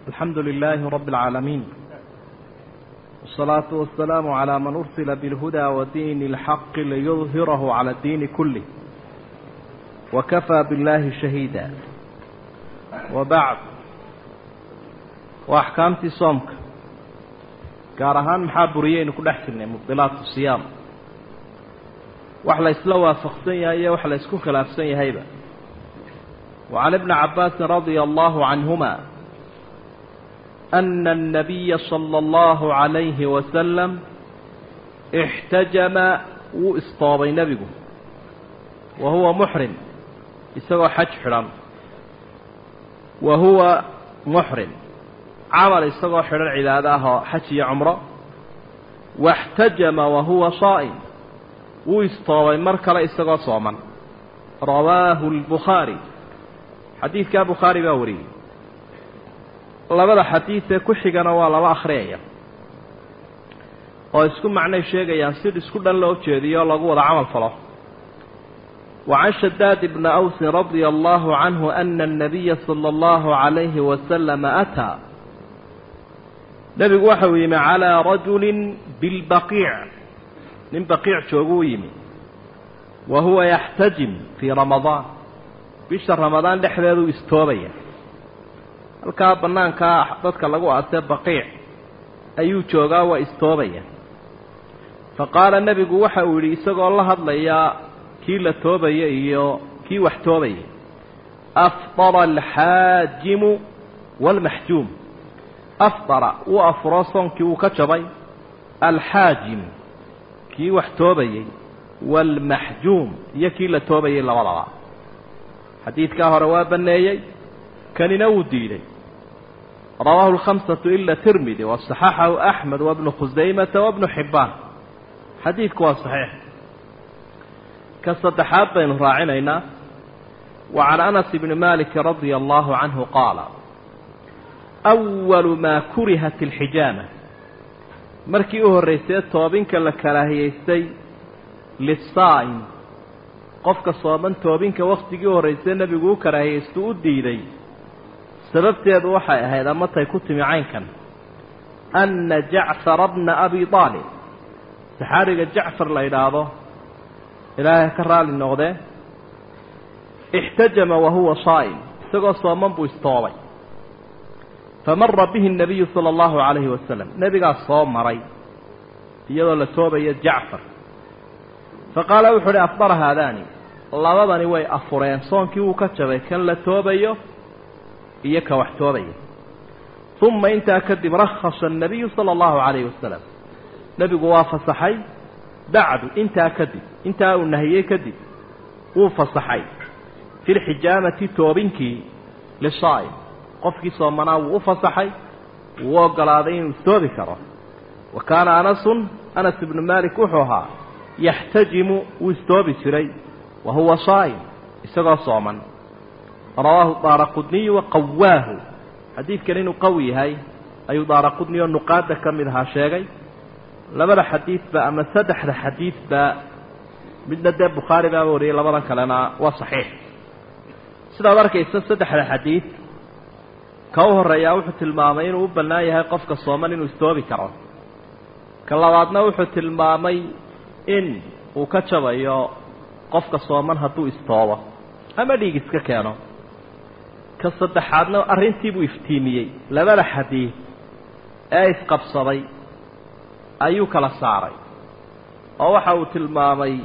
الحمد لله رب العالمين، والصلاة والسلام على من أرسل بالهدى ودين الحق ليظهره على الدين كله، وكفى بالله شهيدا. وبعد، وأحكامتي صومك كارهان محابريين كل أحسن مبطلات الصيام، وحلا يسلوى فقسية هي وحلا يسكوك الأفسية هيبة. وعن ابن عباس رضي الله عنهما أن النبي صلى الله عليه وسلم احتجم وإصطابي نبيه وهو محرم، يسوى حج حرام وهو محرم، عمل يسوى حرام عبادها حج عمره، واحتجم وهو صائم وإصطابي مركل يسوى صوما. رواه البخاري، حديث كان بخاري باوري. labada xadiis ku xigana waa laba akhriyaya oo isku macnay sheegayaan sid isku dhan loo jeediyo lagu wada amal falo. وعن شداد بن أوس رضي الله عنه أن النبي صلى الله عليه وسلم أتى نبي وحويم على رجل بالبقيع من بقيع شوقويم وهو يحتجم في رمضان، بشهر رمضان لحذو استوبيا halkaa banaanka dadka lagu aasay baqiic ayuu joogaa waa istoobaya. faqaala nabigu waxa uu yiri isagoo la hadlaya kii la toobaya iyo kii wax toobaya: afṭara al-haajim wal-mahjum. afṭara wa afrasonkii uu ka jabay, al-haajim kii wax toobayay, wal-mahjum iyo kii la toobayay labadaba. xadiidka hore waa baneeyay, كان نوديلي. رواه الخمسة إلا الترمذي وصححه أحمد وابن خزيمة وابن حبان. حديث كوا صحيح. كالصدحات بين راعينا. وعن أنس بن مالك رضي الله عنه قال: أول ما كرهت الحجامة مركيه الرئيسية توابين كالكراهيستي للصائم. قفك صوابا توابين كوقتيه الرئيسية نبيقو كراهيستو الديدي. sababteedu waxay ahayd amatay ku timi caynkan: anna jacfar ibn abi talib, saxaabiga jacfar la yidhaahdo ilaahay ka raali noqdee, ixtajama wahuwa saa'im, isagoo sooman buu istoobay. famara bihi nabiyu sala allahu calayhi wasalam, nebigaas soo maray iyadoo la toobaya jacfar. faqaala wuxuu uhi: afdara haadaani, labadani way afureen, soonkii wuu ka jabay kan la toobayo iyo ka wax toobaya. uma intaa kadib rakhasa annabiyu sala allahu calayhi wasalam, nebigu waa fasaxay. bacdu intaa kadib, intaa uu nahiyey kadib wuu fasaxay fi lxijaamati toobinkii lisaa'im, qofkii soomanaa wuu u fasaxay, wuu ogolaaday inuu istoobi karo. wa kaana anas ibnu maalik wuxuu ahaa yaxtajimu wuu istoobi jiray wa huwa saa'im, isagoo sooman. رواه الدارقطني وقواه، حديث كان إنه قوي هاي أي دارقطني والنقاد كملها شيء. لما حديث بقى أما سدح الحديث بقى بدنا ده بخاري بقى وريه لبرا كلنا وصحيح. سيدا بارك يسدح الحديث كوه الرياء وحت المامين وبناي هاي قفك الصومال إنه استوى بكرة. كلاواتنا وحت المامي إن وكتشب يا قفك الصومال هتو استوى أما ديجس كانوا. كصدحاتنا أرنتي بوفتيمية لبلا حديث أيس قبصري أيوك لصاري أو حاوت المامي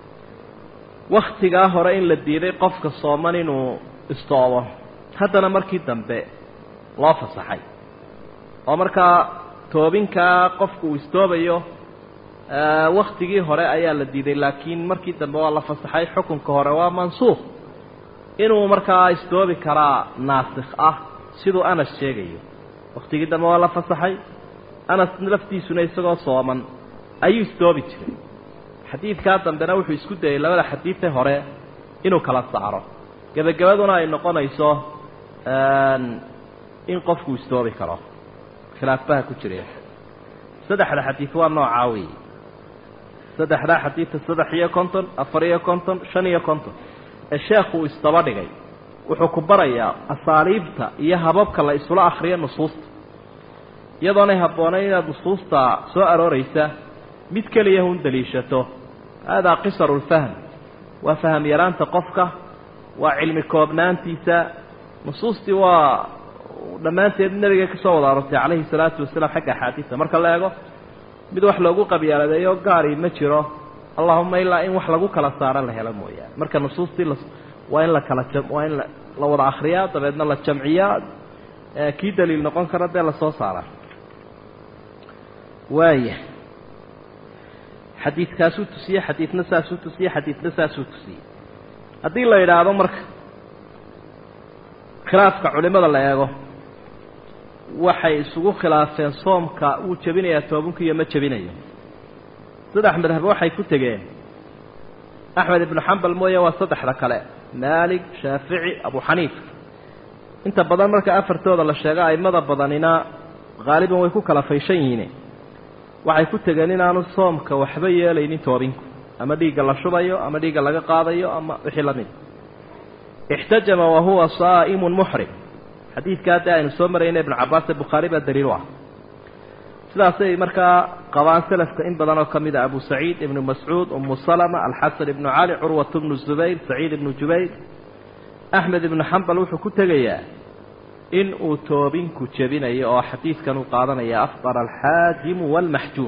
واختقاه رأين للديري قفك الصومان إنه استوى. هذا أنا مركي دنباء لا فصحي ومركا توبينك قفك واستوى واختقاه رأي للديري، لكن مركي دنباء لا فصحي حكم كهروا منسوخ inuu markaa istoobi karaa naasikh ah sidoo Anas sheegayo. waqtigii dambe waa la fasaxay, Anas laftiisuna isagoo sooman ayuu istoobi jiray. xadiidka dambena wuxuu isku dayay labada xadiidka hore inuu kala saaro, gabagabaduna ay noqonayso in qofku istoobi karo. khilaafaha ku jiray saddexda xadiid waa noocaawii. saddexda xadiid 350 450 550 الشيخ استبدغي wuxuu ku barayaa asaaliibta iyo hababka la isula akhriyo nusuusta iyadoonay habboonayn inaad nusuusta soo arooraysa mid keliya un daliishato haadaa qisaru lfahm waa faham yaraanta qofka waa cilmi koobnaantiisa nusuustii waa dhammaanteed nabiga ka soo wada aroortay calayhi salaatu wasalaam xagga axaadiista marka la eego mid wax loogu qabyaaladeeyo gaari ma jiro allahuma ilaa in wax lagu kala saaro la helo mooyaane marka nusuustii waa in la kala waa in la wada akhriyaa dabeedna la jamciyaa kii daliil noqon kara dee lasoo saaraa waaya xadiidkaasuu tusiyey xadiidna saasuu tusiyey xadiidna saasuu tusiyey haddii la yidhaahdo marka khilaafka culimada la eego waxay isugu khilaafeen soomka uu jebinayaa toobinku iyo ma jebinayo saddex madhab waxay ku tegeen axmed ibnu xambal mooye waa saddexda kale maalik shaafici abu xaniifa inta badan marka afartooda la sheego aimada badanina haaliban way ku kala fayshan yihiin waxay ku tegeen inaanu soomka waxba yeelaynin toobinku ama dhiigga la shubayo ama dhiigga laga qaadayo ama wixii lamid ixtajama wahuwa saa'imun muxrim xadiidka hadda aynu soo marayna ibnu cabbaas ee bukhaari baa daliil u ah sidaasay markaa qabaan salafka in badan oo ka mid a abu saciid ibnu mascuud umu salama alxasan ibnu cali curwat ibnu zubayr saciid ibnu jubayr axmed ibnu xambal wuxuu ku tegayaa in uu toobinku jebinayo oo xadiidkan uu qaadanaya afdara alxaajimu waalmaxjuum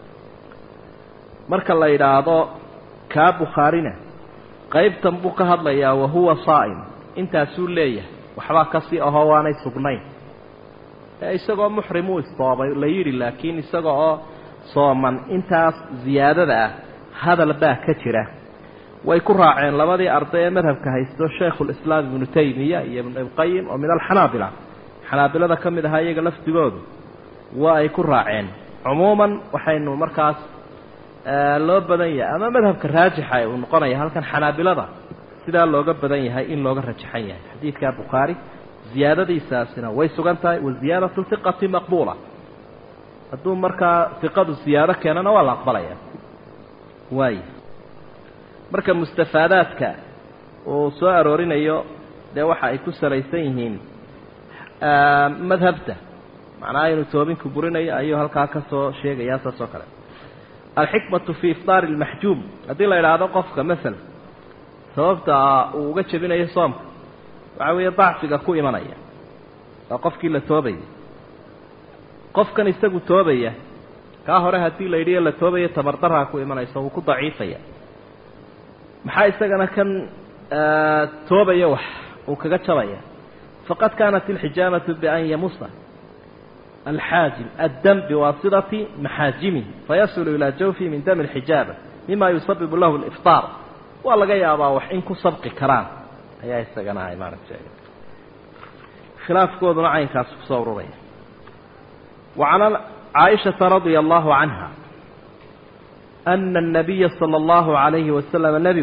marka la yidhaahdo kaa bukhaarina qaybtan buu ka hadlayaa wahuwa saa'im intaasuu leeyahay waxbaa kasii ahoo waanay sugnayn isagoo muxrim uu istoobay la yidhi laakiin isaga oo sooman intaas ziyaadada ah hadal baa ka jira way ku raaceen labadii arday ee madhabka haysto shaykhulislaam ibnu taymiya iyo ibnu qayim oo min alxanaabila xanaabilada ka mid ahaa iyaga lafdigoodu waa ay ku raaceen cumuuman waxaynu markaas loo badan yahay ama madhabka raajixa uu noqonaya halkan xanaabilada sidaa looga badan yahay in looga rajaxan yahay xadiidka bukhaari ziyaadadiisaasina way sugan tahay waziyaadatu hiqati maqbuula hadduu markaa hiqadu ziyaado keenana waa la aqbalaya waay marka mustafaadaadka uu soo aroorinayo dee waxa ay ku salaysan yihiin madhabta macnaha inuu toobinku burinayo ayuu halkaa ka soo sheegayaa saas oo kale alxikmatu fi iftaari almaxjuum haddii la idhaahdo qofka masala sababta uu uga jebinayo soomka waxaa weeye dacfiga ku imanaya waa qofkii la toobaya qofkan isagu toobaya kaa hore haddii la yidhiyo la toobaya tabardarhaa ku imanaysa wuu ku daciifaya maxaa isagana kan toobaya wax uu kaga jabaya faqad kaanat alxijaamatu bian yamusa alxaajim addam biwaasidati maxaajimihi fayasulu ilaa jawfihi min dami alxijaaba mima yusabibu lahu aliftaar waa laga yaabaa wax in ku sabqi karaan ayaa isagana ay maaragtay khilaafkooduna caynkaas ku soo ururaya وعن عائشة رضي الله عنها أن النبي صلى الله عليه وسلم النبي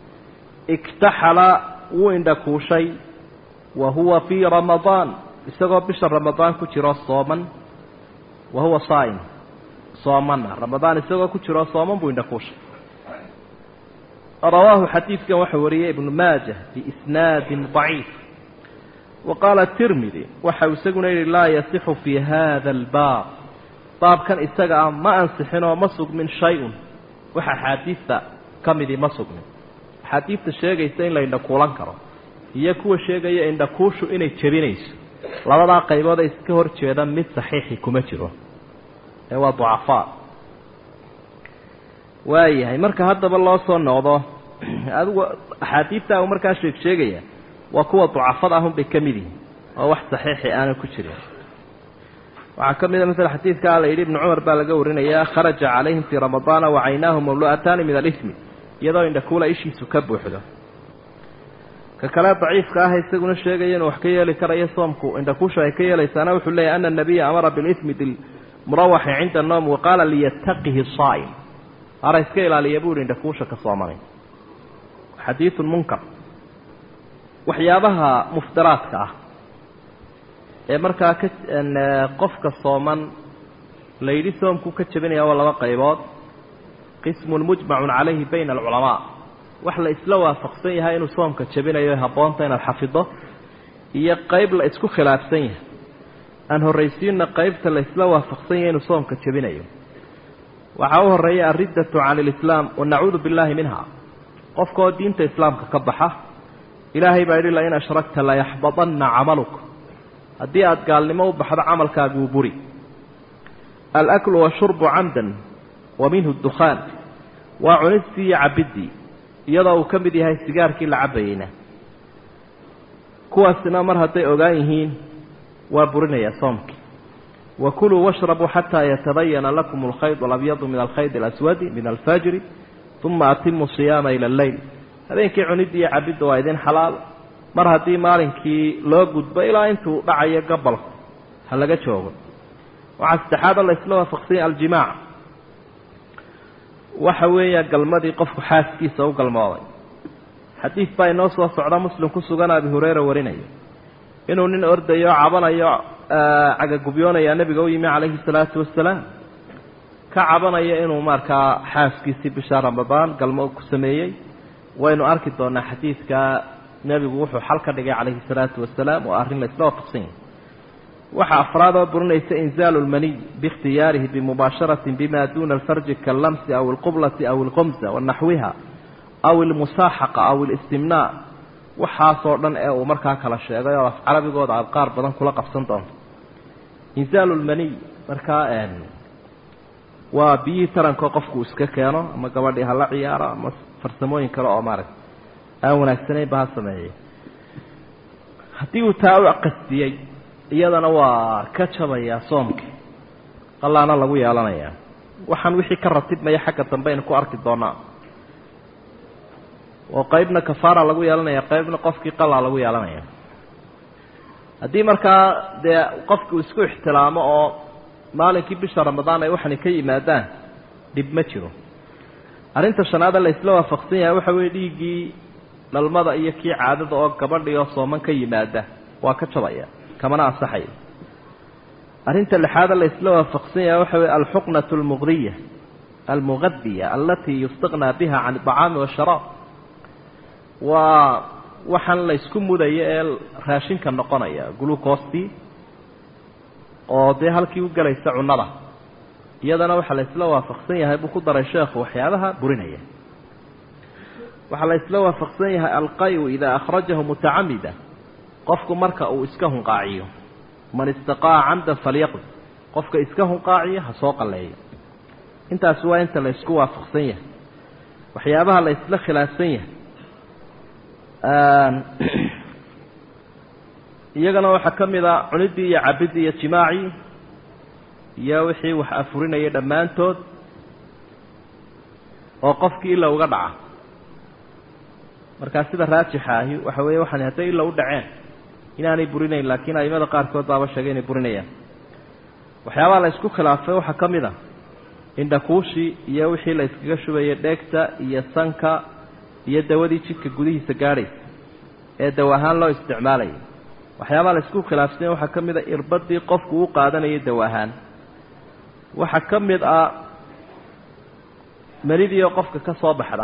اكتحل وإندكو شيء وهو في رمضان استغرب بشهر رمضان كتير صوما وهو صائم صوما رمضان استغرب كتير صوما وإندكو شيء رواه حديث وحوريه ابن ماجه بإسناد ضعيف وقال الترمذي وحوسقنا لا يصح في هذا الباب باب كان استقع ما أنصحنا ومسق من شيء وحديث كمذي مسق من حديث الشيء يستين لأن كولان كرا يكو الشيء إن كوشو إنه تبينيس لابد قيبا دا يسكهر تشيدا مد صحيحي كمترو هو ضعفاء واي مركا هذا بالله صنع وضع حديثة ومركا شيء وكوا ضعفاءهم بكمله وواحد صحيح أنا كشري وعكمل مثل حديث قال ابن عمر بالجورنا يا خرج عليهم في رمضان وعيناهم مملوءتان من الإثم يضع عند كل شيء سكب وحده ككلام ضعيف كاه يستقون الشيء وحكي لكرا يصومكو عند كوشة حكي لسنا وحلي أن النبي أمر بالإثم المروح عند النوم وقال ليتقه الصائم أرى يسكيل على يبور عند كوشة كصومين حديث منكر waxyaabaha muftaraadka ah ee markaa qofka sooman la yidhi soomku ka jabinaya waa laba qaybood qismun mujmacun calayhi bayna alculamaa wax la isla waafaqsan yahay inuu soomka jabinayo haboonta inaad xafido iyo qayb la isku khilaafsan yahay aan horeysiina qaybta la isla waafaqsan yahay inuu soomka jabinayo waxa uu horeeyay ariddatu can alislam wa na'uudu billahi minha qofkoo diinta islaamka ka baxa ilaahay baa yidhi la in ashrakta la yaxbadanna camaluk haddii aad gaalnimo u baxdo camalkaagu buri al-aklu washurbu camdan wa minhu ad-dukhaan wa cunidii cabidi iyadoo uu ka mid yahay sigaarkii la cabayeyna kuwaasina mar hadday ogaan yihiin waa burinaya soomkii وكلوا واشربوا حتى يتبين لكم الخيط الأبيض من الخيط الأسود من الفجر ثم أتموا الصيام إلى الليل هذينكي عندي عبد وايدين حلال مر هدي مالكي لو غدبا الى انتو دعيا قبل هل لغا جوغ وعلى استحاضه الاسلام فقسي الجماع وحويا قلمدي قف حاسكيسا او قلماوي حديث باي نو سو سودا مسلم كسغنا ابي هريره وريناyo inuu nin ordayo cabanayo aga gubyoonaya nabiga u yimi calayhi salaatu wasalaam ka cabanaya inuu markaa xaaskiisii bisha ramadaan galmo ku sameeyay waynu arki doonaa xadiidka nabigu wuxuu xal ka dhigay calayhi salaatu wasalaam oo arrin la isla waafaqsan waxa afraado burinaysa inzaalul mani biikhtiyaarihi bimubaasharatin bima duuna alfarj kallamsi aw alqiblati aw alqamza wa nahwiha aw almusaahaqa aw alistimnaa waxaasoo dhan ee uu markaa kala sheegay oo carabigooda aad qaar badan kula qabsan doonto inzaalul mani markaa waa biyi taranka qofku iska keeno ama gabadhii hala ciyaaro ama farsamooyin kale oo maaragtay aan wanaagsaneyn baa sameeyay haddii uu taa u qasdiyay iyadana waa ka jabaya soomka qallaana lagu yeelanaya waxaan wixii ka ratibmaya xagga dambe in ku arki doonaa oo qaybna kafaara lagu yeelanaya qaybna qofkii qalla lagu yeelanaya haddii markaa dee qofku isku ixtiraamo oo maalinkii bisha ramadaan ay waxaan ka yimaadaan dib ma jiro arinta shanaada la isla waafaqsan yahay waxa weey dhiigii dhalmada iyo kii caadada oo gabadhii oo sooman ka yimaada waa ka jabaya kamana asaxay arinta lixaad la isla waafaqsan yahay waxa weey al-huqnatu al-mughriya al-mughaddiya allati yustaghna biha 'an al-ta'am wa ash-sharab wa waxaan la isku mudayo ee raashinka noqonaya glucose oo dee halkii u galaysa cunada iyadana waxa la isla waafaqsan yahay buu ku daray sheekhu waxyaabaha burinaya waxa la isla waafaqsan yahay alqayu ida akhrajahu muta'ammida qofku marka uu iska hunqaaciyo man istaqaa 'amdan falyaqd qofka iska hunqaaciyo ha soo qaleeyo intaas waa inta la isku waafaqsan yahay waxyaabaha la isla khilaafsan yahay iyagana waxa kamida cunidii iyo cabidii iyo jimaaci iyo wixii wax afurinaya dhamaantood oo qofkii ila uga dhaca marka sida raajixa ahi waxa weeye waxaan haday ila u dhaceen inaanay burinayn laakiin aymada qaar kood baaba sheegay inay burinayaan waxyaabaha la isku khilaafay waxa kamida indhakuushi iyo wixii la iskaga shubayay dheegta iyo sanka iyo dawadii jidka gudihiisa gaadhay ee dawo ahaan loo isticmaalay waxyaabaha la isku khilaafsan waxa kamida irbadii qofku uu qaadanayay dawo ahaan waxa kamid ah maridii qofka ka soo baxda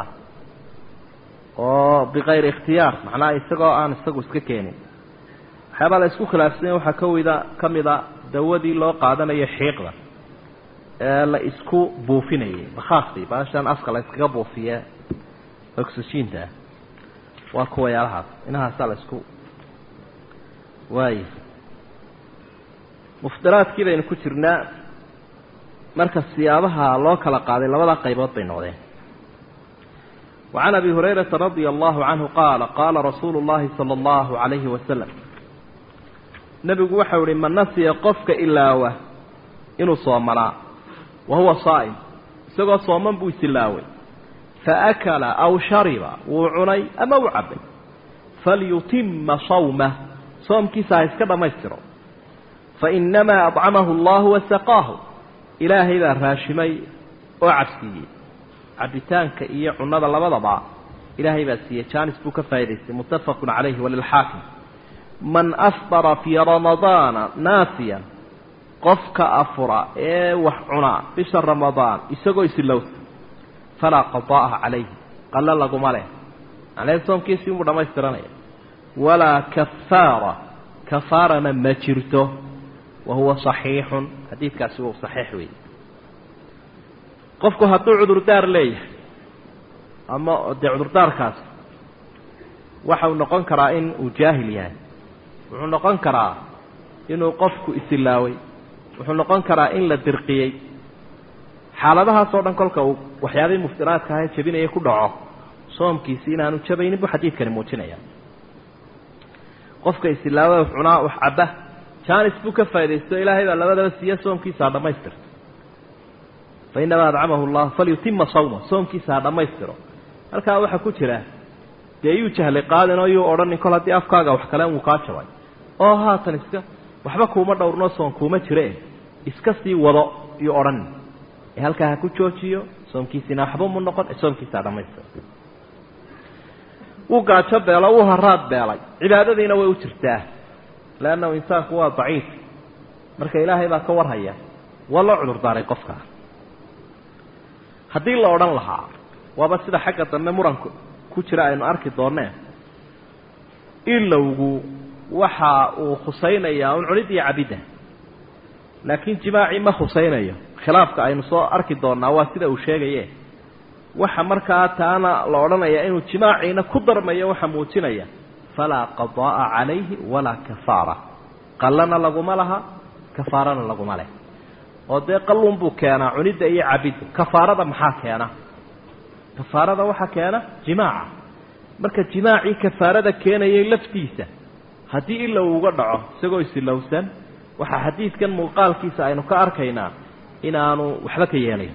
oo biqayr ikhtiyaar macnaa isagoo aan isagu iska keenin waxyaabaha la isku khilaafsan waxa kamida dawadii loo qaadanayo xiiqda ee la isku buufinayay bakhaaqi baashan afka la iskaga buufiyaa oxygen-ta waa kuwa yaalahaas inahaas la isku waay muftaraadkii baynu ku jirnaa marka siyaabaha loo kala qaaday labada qaybood bay noqdeen وعن أبي هريرة رضي الله عنه قال رسول الله صلى الله عليه وسلم نبي وحور من نسي قفك إلا إنه صامنا وهو صائم سوى صوما بوسلاوي فأكل أو شرب وعني أما وعبي فليتم صومه صوم كيسا يسكب ميسره فإنما أطعمه الله وسقاه إلهي ذا راشمي وعبسي عبتانك إيا عناد الله بضبع إلهي بسيه كان اسبوك فايديس متفق عليه وللحاكم من أفطر في رمضان ناسيا قفك أفرى وحعنا بشر رمضان إساقو يسلوث فلا قضاء عليه قال لكم عليه عليه صوم كيس يوم ما يسترني ولا كفارة ما جرته وهو صحيح حديث كاسو صحيح وي قفكو هدو عذر دار ليه أما دي عذر دار كاس waxau noqon karaa in uu jaahil yahay wuxuu noqon karaa inuu qofku isilaaway wuxuu noqon karaa in la dirqiyay xaaladahaas oo dhan kolka uu waxyaabay muftiraadka ah jabinaya ku dhaco soomkiisa inaanu jabaynin bu xadiidkani muujinaya qofka isilaaway cunaa wax cabba jaanis buu ka faa'iideysto ilaahay baa labadaba siiya soomkiisa dhamaystirto fa inna ad'amahu Allah falyutimma sawma soomkiisa dhamaystiro halka waxa ku jira deeyu jahle qaadano iyo oran kol hadii afkaaga wax kale uu ka jabay oo haatan iska waxba kuma dhowrno soon kuma jireen iska sii wado iyo oran halka ku joojiyo soomkiisina waxba mu noqon soomkiisa dhamaystir uu gaajo beelo uu haraad beelay cibaadadiina way u jirtaa laana insaanku waa daciif marka ilaahay baa ka warhaya wala cudur daaray qofka hadii la oran lahaa waaba sida xagga dambe muranku ku jira aynu arki doonaa ilowgu waxa uu khusaynayaa cunidii cabida laakiin jimaaci ma khusaynayo khilaafka aynu soo arki doonaa waa sida uu sheegayay waxa markaa taana la oranayaa inuu jimaacina ku darmayo waxa muujinaya fala qadaa alayhi wala kafara qallana laguma laha kafarana laguma leh oo de qallun buu keenaa cunida iyo cabid kafarada maxaa keena kafarada waxa keena jimaaca marka jimaaci kafarada keenayay laftiisa hadii illa uu uga dhaco isagoo isilowsan waxa xadiidkan muuqaalkiisa aynu ka arkaynaa inaanu waxba ka yeelay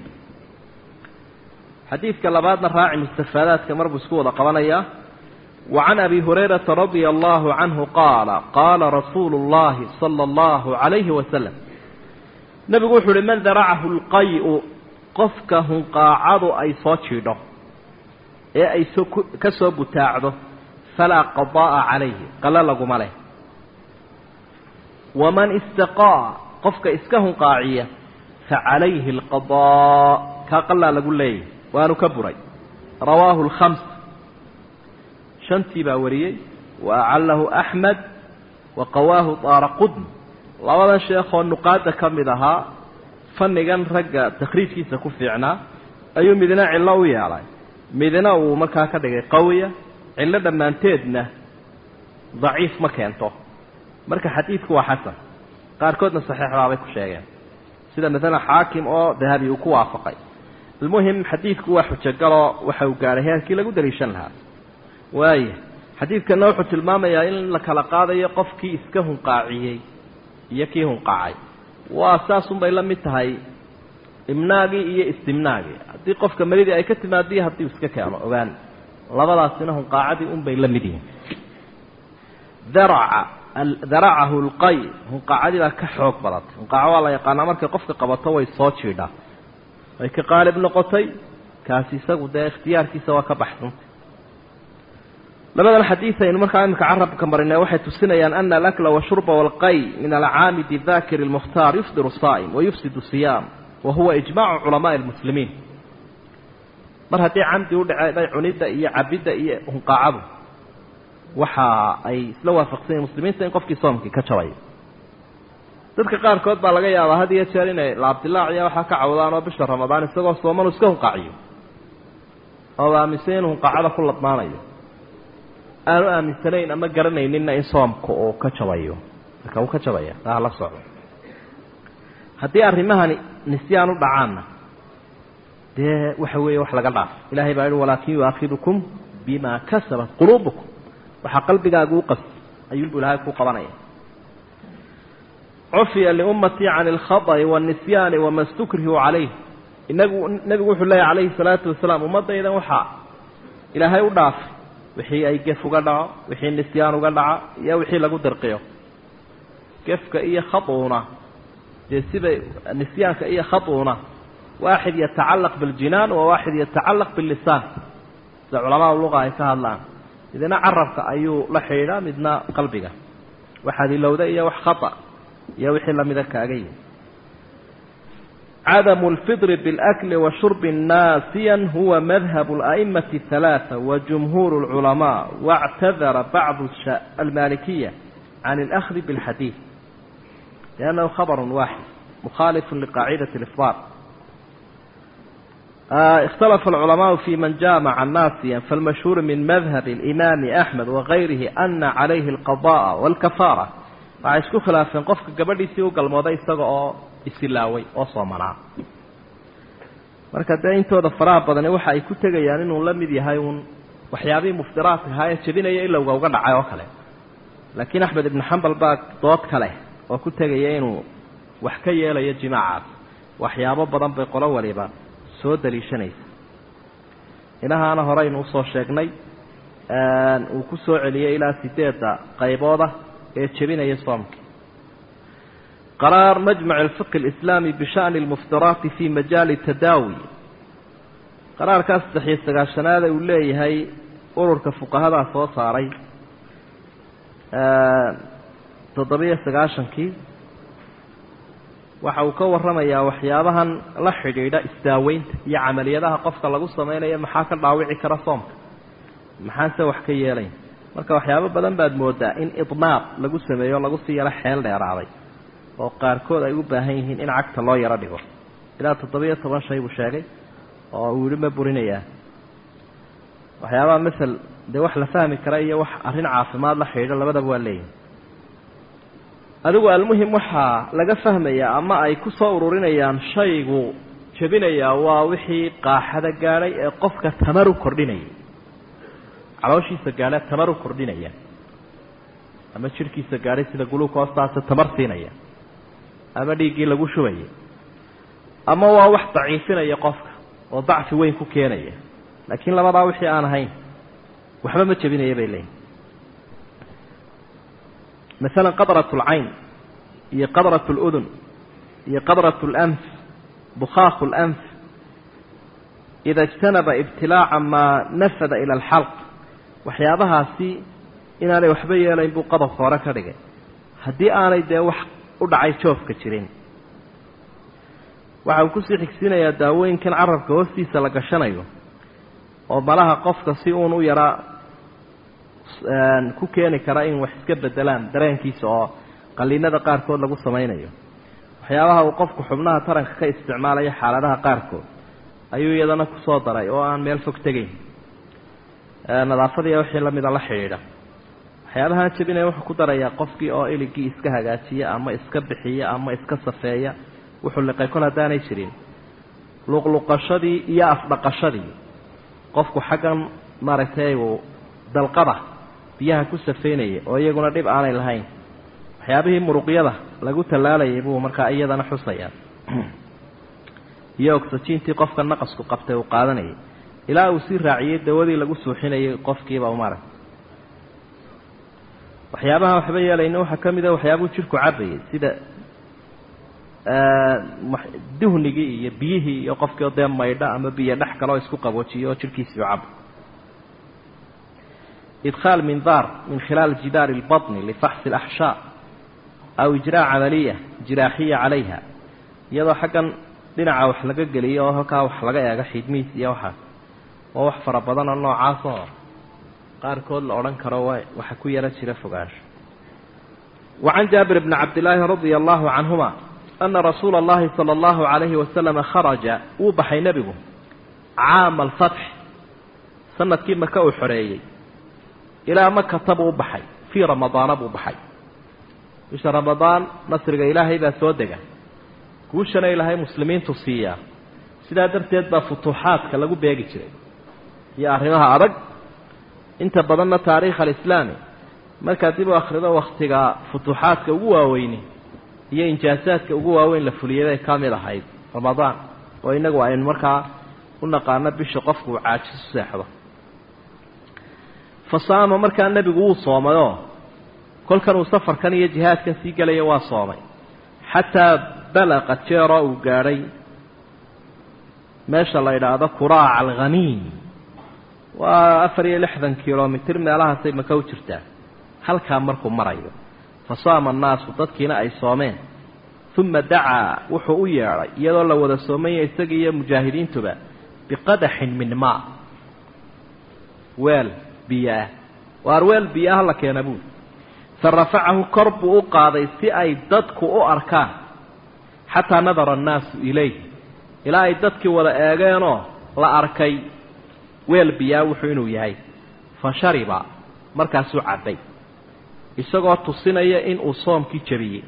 حديث كلاباتنا راعي مستفادات كمربو سكوة قبانيا وعن أبي هريرة رضي الله عنه قال رسول الله صلى الله عليه وسلم نبي قوله لمن ذرعه القيء قفكه قاعد أي صوتشيده أي كسب تاعده فلا قضاء عليه قال لكم عليه ومن استقاء قفك إسكه قاعية فعليه القضاء كقال لقول ليه وأنا كبري رواه الخمس شنتي باوري وأعله أحمد وقواه طارقطني لولا شيخ النقاد كمدها فنجان رجع تخريج كيس كفعنا أيوم مدنا علوية على مدنا ومركا كده قوية إلا لما انتدنا ضعيف مكانته مركا حديث هو حسن قال كودنا صحيح عليكم شيء سيدا مثلا حاكم أو ذهبي وكوافقي المهم حديث كوا حجقرا وحو قارهان كي لغو دريشان لها واي حديث كان نوحو تلماما يا إن لك لقاضي يقفكي إسكهم قاعيي يكيهم قاعي واساس بيلا متهاي امناغي إيا استمناغي هدي قفك مريدي أي كتمادي هدي اسككامو وان لبدا سنهم قاعدي بيلا مدين ذرعه القي هم قاعدي لا كحوك بلط هم قاعوا الله يقانا مركي قفك قبطوا ويصوتشي ده ay ka qaalib noqotay kaasi isagu de ikhtiyaarkiisa waa ka baxsan labadan xadiis ay markaa imka carab ka marinay waxay tusinayaan anna al-akla wa shurba wal qay min al-aamid dhakir al-mukhtar yufdiru as-sa'im wa yufsidu as-siyam wa huwa ijma'u ulama al-muslimin mar hadii amdi u dhacay cunida iyo cabida iyo hunqaacadu waxa ay isla waafaqsan muslimiinta in qofkii soomkii ka jabay dadka qaar kood baa laga yaabaa had iyo jeer inay laabtilaaciya waxa ka cawdaan oo bisha ramadaan isagoo sooman iska hunqaaciyo oo aaminsan hunqaacada ku ladmaanayo aanu aaminsanayn ama garanaynin in soomku oo ka jabayo marka uu ka jabaya la socdo hadii arrimahani nisyaan u dhacaana de waxa weeye wax laga dhaaf ilaahay baa walaakin yu'akhidukum bima kasabat qulubukum waxa qalbigaagu u qas ayuu ilaahay ku qabanaya عفي لأمتي عن الخطأ والنسيان وما استكره عليه النبي وحي الله عليه الصلاة والسلام ومضى إذا وحا إلى هاي وداف وحي أي كيف قدع وحي النسيان قدع يا وحي لقو درقيه كيف كأي خطونا النسيان كأي خطونا واحد يتعلق بالجنان وواحد يتعلق باللسان علماء اللغة يسهل الله إذا نعرفك أيو لحينا مدنا قلبك واحد لو ذا وح خطأ يا وحي لم يذكى عدم الفطر بالأكل وشرب ناسيا هو مذهب الأئمة الثلاثة وجمهور العلماء، واعتذر بعض المالكية عن الأخذ بالحديث لأنه خبر واحد مخالف لقاعدة الإفطار. اختلف العلماء في من جامع ناسيا، فالمشهور من مذهب الإمام أحمد وغيره أن عليه القضاء والكفارة. وعيسكو خلافين قفك قبل يسيو قلموضي استغعوا isilaaway oo soomanaa. marka intooda faraha badan waxa ay ku tagayaan inuu la mid yahay waxyaabii muftiraat ahaa jabinaya ilaa uga dhacay oo kale. laakiin Ahmed ibn Hanbal baa dood kale oo ku tagaya inuu wax ka yeelayo jimaacaad waxyaabo badan bay qolo waliba soo daliishanaysa. inahaana hore inuu soo sheegnay uu ku soo celiyay ilaa 8 qaybooda ee jabinaya soomka. قرار مجمع الفقه الإسلامي بشأن المفترات في مجال التداوي. قرار كاس تحيي السقاشنا هذا يقول لي هاي أورك فقهاء صوت صاري تضبية السقاشن كي وحوكور رميا وحيابها لحجي دا استاوين يا عملياتها قفت الله قصة ما يلي محاكا ضاوعي كرصوم محاسة وحكية لين marka waxyaabo badan baad moodaa in idmaaq lagu sameeyo lagu siiyay xeel dheeraaday oo qaarkood ay u baahan yihiin in cagta loo yara dhigo ilaa 17 shay uu sheegay oo uu ma burinaya waxyaabaha misal de wax la fahmi kara iyo wax arin caafimaad la xiriir labadaba waa leeyahay. adigu almuhim waxa laga fahmaya ama ay ku soo ururinayaan shaygu jabinaya waa wixii qaaxada gaaray ee qofka tamaru kordhinay calooshiisa gaaray tamaru kordhinaya ama jirkiisa gaaray sida glucose tamar siinaya ama dhiigii lagu shubay ama waa wax daciifinaya qofka oo dacfi weyn ku keenaya laakiin labada wixii aan ahayn waxba ma jabinaya bay leeyihiin. مثلا قدرة العين هي قدرة الأذن هي قدرة الأنف بخاخ الأنف إذا اجتنب ابتلاعا ما نفذ إلى الحلق وحيابها سي إن أنا وحبيا لا يبقى قضى صارك رجع هدي أنا يدي وح أدعي شوف كتيرين وعو كسي حكسين يا داوين كان عرف كوستي سلق الشنايو وبلاها قفك سيئون ويرى ku keeni kara in wax iska bedelaan dareenkiisa oo qaliinada qaar kood lagu sameeyo waxyaabaha uu qofku xubnaha taranka ka isticmaalayo xaaladaha qaar kood ayuu iyadana ku soo daray oo aan meel fog tagayn nadaafadii wixii la mid ah la xiriira waxyaabaha jabinay wuxuu ku darayaa qofkii oo iligii iska hagaajiya ama iska bixiya ama iska safeeya wuxuu liqay kol hadaanay jirin luqluqashadii iyo afdhaqashadii qofku xagan maaragtay uu dalqada biyaha ku safeynaya oo iyaguna dib aanay lahayn waxyaabihii muruqyada lagu talaalayay buu markaa iyadana xusaya iyo oxygentii qofka naqasku qabtay uu qaadanayay ilaa uu si raaciyay dawadii lagu suuxinayay qofkiiba u maray waxyaabaha waxba yeelayna waxa kamid ah waxyaabo jirku cabayay sida duhnigi iyo biyihii iyo qofkii oo deemaydha ama biyo dhax kale oo isku qaboojiyo jirkiisa u cab إدخال منظار من خلال جدار البطن لفحص الأحشاء أو إجراء عملية جراحية عليها يضع حقا دينعا وحلقة قلية وهكا وحلقة يا حيدميس يا وحا ووحفر بضان الله عاصر قار كل أوران كرواي وحكوية رسل فقاش. وعن جابر بن عبد الله رضي الله عنهما أن رسول الله صلى الله عليه وسلم خرج وبحي نبيه عام الفتح سنة كيما كاو حريي إلى مكة تبو بحي في رمضان أبو بحي وش رمضان نصر إلهي ذا سودجا كوشنا إلهي مسلمين تصيا سيدا درت يدبا فتوحات كلاقو بيجي شيء يا أخينا أرق أنت بدلنا تاريخ الإسلامي ما كاتبوا آخر وقتها فتوحات كوجوا ويني هي إنجازات كوجوا وين لفلية كاملة هاي رمضان وإنه وين مركا قلنا قارنا بالشقف وعاش السحرة فصام مركا النبي قول صومه كل كانوا سفر كان يجهاد كان سيقال يواصومي حتى بلغت شيرا وقاري ما شاء الله إلى هذا كراع الغنيم وأفري لحظا كيلومتر من لها سيب مكوترتا هل كان مركم مريض فصام الناس وتدكينا أي صومين ثم دعا وحو يرى يدو لو ودا سوميه اسغي مجاهدين تبا بقدح من ماء ويل بياه وأرويل بياه لك يا نبو فرفعه كرب وقاضي سي أي ددك أركان حتى نظر الناس إليه إلى أي ددك ولا آغانو لا أركي ويل بياه وحينو يهي فشرب مركز عبي إساقوا تصيني إن أصام كي جبيه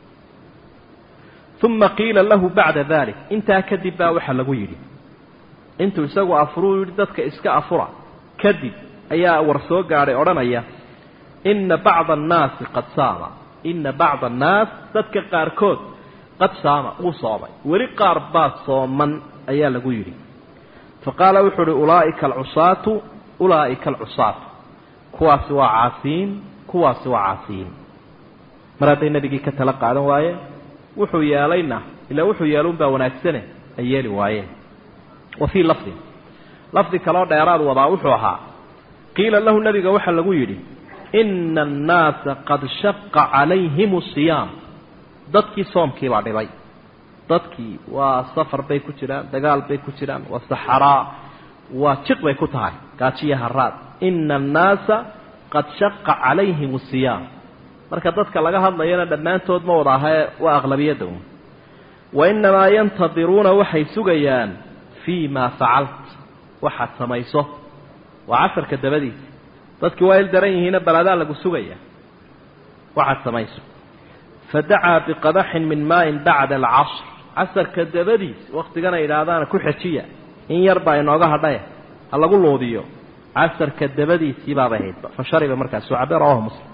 ثم قيل له بعد ذلك انت كذبا وحلقوا يري انتو إساقوا أفروا يرددك إسكا أفرع كذب أيها ورسوق على أرانيا إن بعض الناس قد صام إن بعض الناس ذاتك قاركود قد صام وصام ورقار باس صوما أيها لقويري فقال وحر أولئك العصاة كواس وعاسين كواس وعاسين مرات النبي كتلقى على وايه وحو يالينا إلا وحو يالون باوناكسنه أيالي وايه وفي لفظ كلا ديراد وضع وحوها قيل له النبي وحا لغو يري إن الناس قد شق عليهم الصيام dadkii soomkii baa dhibay dadkii waa safar bay ku jiraan dagaal bay ku jiraan waa saxara waa jiq bay ku tahay gaajiya haraad inna an-naasa qad shaqqa alayhim as-siyam marka dadka laga hadlayana dhamaantood ma wada ahay waa aqlabiyada wa inma yantadiruna waxay sugayaan fi ma fa'alt waxa samayso wa asarka dabadiis dadkii waa il daran yihiin balada lagu sugaya waxa samayso فدعا بقدح من ماء بعد العصر عصر كدبديس وقت كان يراادان ku xajiya in yarba inooga hadhay hal lagu loodiyo عصر كدبديس ibaabaheed fashariba markaas soo cabiraha muslim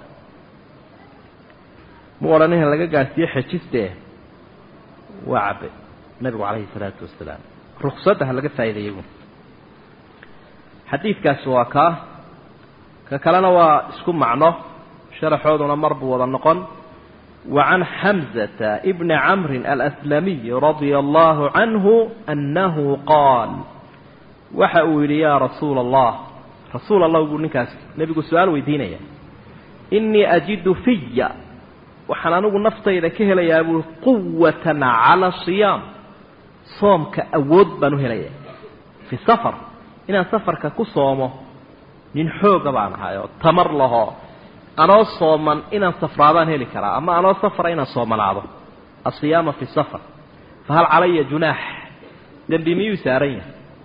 mooranaha laga gaarsiyo xajiste waab nabiga kaleey salaatu wasalaam ruqsadaha laga faa'iideeyo xadiidkaas waa ka kalena waa isku macno sharaxooduna marbu wada noqon وعن حمزة ابن عمرو الأسلمي رضي الله عنه أنه قال وحأول يا رسول الله يقول نكاس نبي سؤال ويدينيا إني أجد في وحنانوق نفطي إذا كهلا يا أبو قوة على الصيام صوم كأود بنو هليا في السفر إن سفر كصومه ننحوق بعنها تمر لها أنا صوما إن سفران هلي كرا أما أنا سفر إن صوما العظم الصيام في السفر فهل علي جناح لبمي سارية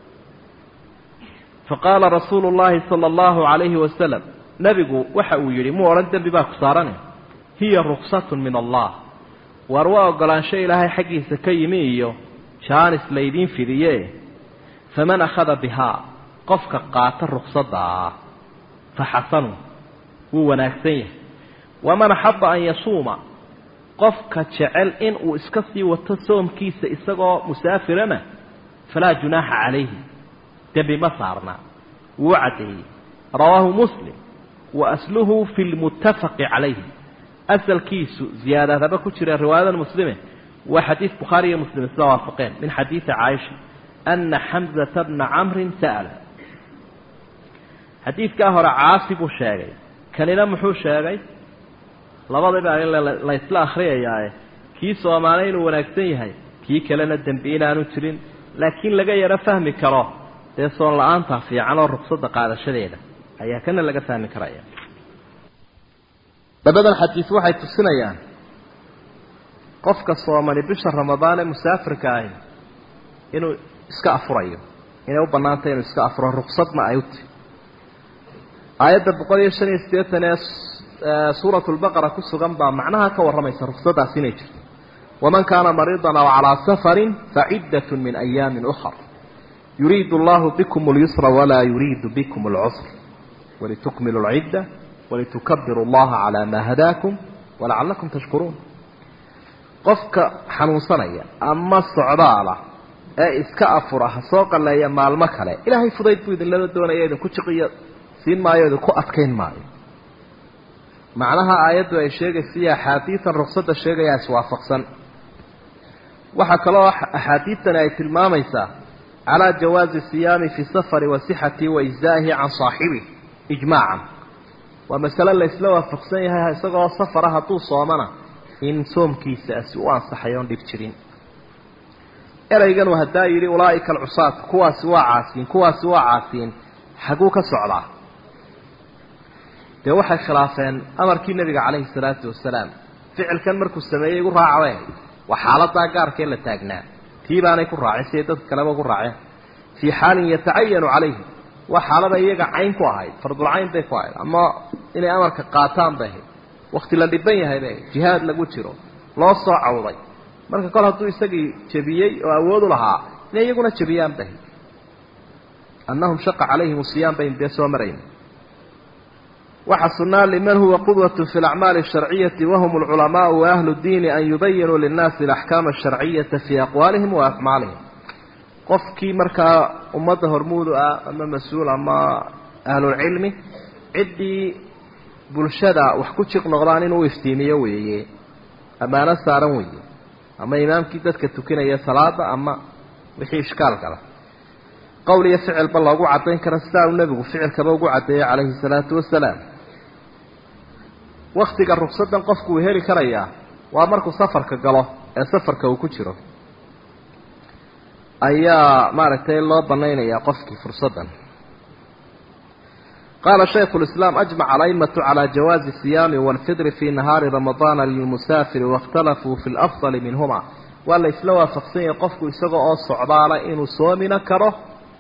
فقال رسول الله صلى الله عليه وسلم نبيكو وحاو يري مو رد بباك صارني هي رخصة من الله وارواء قلان شيء لها حقي سكيميو شانس ليدين في ذيه فمن أخذ بها قفك قاتل رخصة فحسنوا وناكسيه ومن حب أن يصوم قفك جعل إن وإسكسي وتصوم كيس إسقى مسافرنا فلا جناح عليه تبي مصارنا وعده رواه مسلم وأسله في المتفق عليه أسل كيس زيادة هذا كتير الرواية المسلمة وحديث بخاري مسلم السوافقين من حديث عائشة أن حمزة بن عمرو سأل حديث كهر عاصب الشاغي كاننا محو شاغي labadaba la isla akhriyay kii Soomaaliyeed wanaagsan yahay kii kalena dambiina aanu jirin laakiin laga yara fahmi karo ee soon la'aanta fiican oo ruqsada qaadashadeeda ayaa kana laga fahmi karaya labadan xadiis waxay tusinayaan qofka Soomaali bisha Ramadaan ee musaafirka ah inuu iska afurayo inay u banaantay inuu iska afuro ruqsadna ay u tahay آيات بقولي الشني استيتنا سورة البقرة كسغن با معناها كورميس رخصتها سنجر ومن كان مريضا أو على سفر فعدة من أيام أخر يريد الله بكم اليسر ولا يريد بكم العسر ولتكملوا العدة ولتكبروا الله على ما هداكم ولعلكم تشكرون قفك حنوصنيا أما الصعدالة إسكا أفرها سوقا لا يمال المكالة إلهي فضيت بيد الله دون أيضا كتشقية siin maayo ku adkeyn maayo macnaha aayadu ay sheegaysaa xadiisan ruqsada sheegaya iswaafaqsan waxa kale oo xadiisan ay tilmaamaysaa ala jawaazi siyami fi safari wa sihhati wa izaahi an saahibi ijmaacan wa masala la isla waafaqsan yahay isagoo safaraha tuu soomana in soomkiisaasi u ansaxayoon dhib jirin eraygan uu haddaa yidhi ulaa'ika alcusaat kuwaasi waa caasiin xaguu ka socdaa dee waxay khilaafeen amarkii nebiga calayhi salaatu wasalaam ficilkan markuu sameeyey igu raacday waa xaaladaa gaarkee la taagnaa tii baanay ku raacin siday dadka kaleba ugu raaceen fii xaalin yatacayanu calayhi waa xaalada iyaga cayn ku ahayd fardulcayn bay ku ahayd ama inay amarka qaataan bay ahayd wakti la dhiban yahay bay ahayd jihaad lagu jiro loo soo cawday marka kol hadduu isagii jebiyey oo awoodu lahaa inay iyaguna jebiyaan bay ahayd annahum shaqa calayhim usiyaan bayn dee soo marayn وحسنا لمن هو قدوة في الأعمال الشرعية وهم العلماء وأهل الدين أن يبينوا للناس الأحكام الشرعية في أقوالهم وأفعالهم قفكي مركا أمته هرمود أما مسؤول أما أهل العلم عدي بلشدة وحكوشك نغرانين ويفتيمية ويهي أما نسارا ويهي أما إمام كيدت كتوكين يا صلاة أما وحي إشكال كلا قول يفعل بالله وعطين كرساء النبي وفعل كبوق عطيه عليه الصلاة والسلام waktiga ruqsadan qofku uu heli karayaa waa markuu safarka galo ee safarka uu ku jiro ayaa maaragtay loo banaynayaa qofkii fursadan قال شيخ الإسلام أجمع الأئمة على جواز الصيام والفطر في نهار رمضان للمسافر واختلفوا في الأفضل منهما ولا يسلوا فقسين قفكوا يسقوا الصعبالة إنه صومنا كره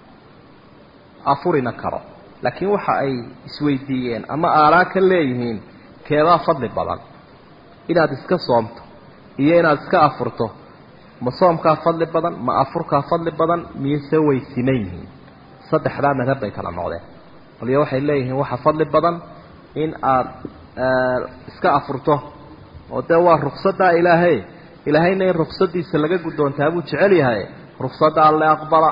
أفرنا كره لكن وحا أي سويديين أما آراك الليهين كيبا فضل بضان إلا تسكى صومته إيانا تسكى أفرته ما صومك فضل بضان ما أفرك فضل بضان ميسوي سنين صدح لا مذهب كلا نوعده قال waxay leeyihiin waxa fadli badan in aad iska afurto oo taa ruqsada ilaahayna in ruqsadiisa laga gudoontaa buu jecel yahay ruqsada alla aqbala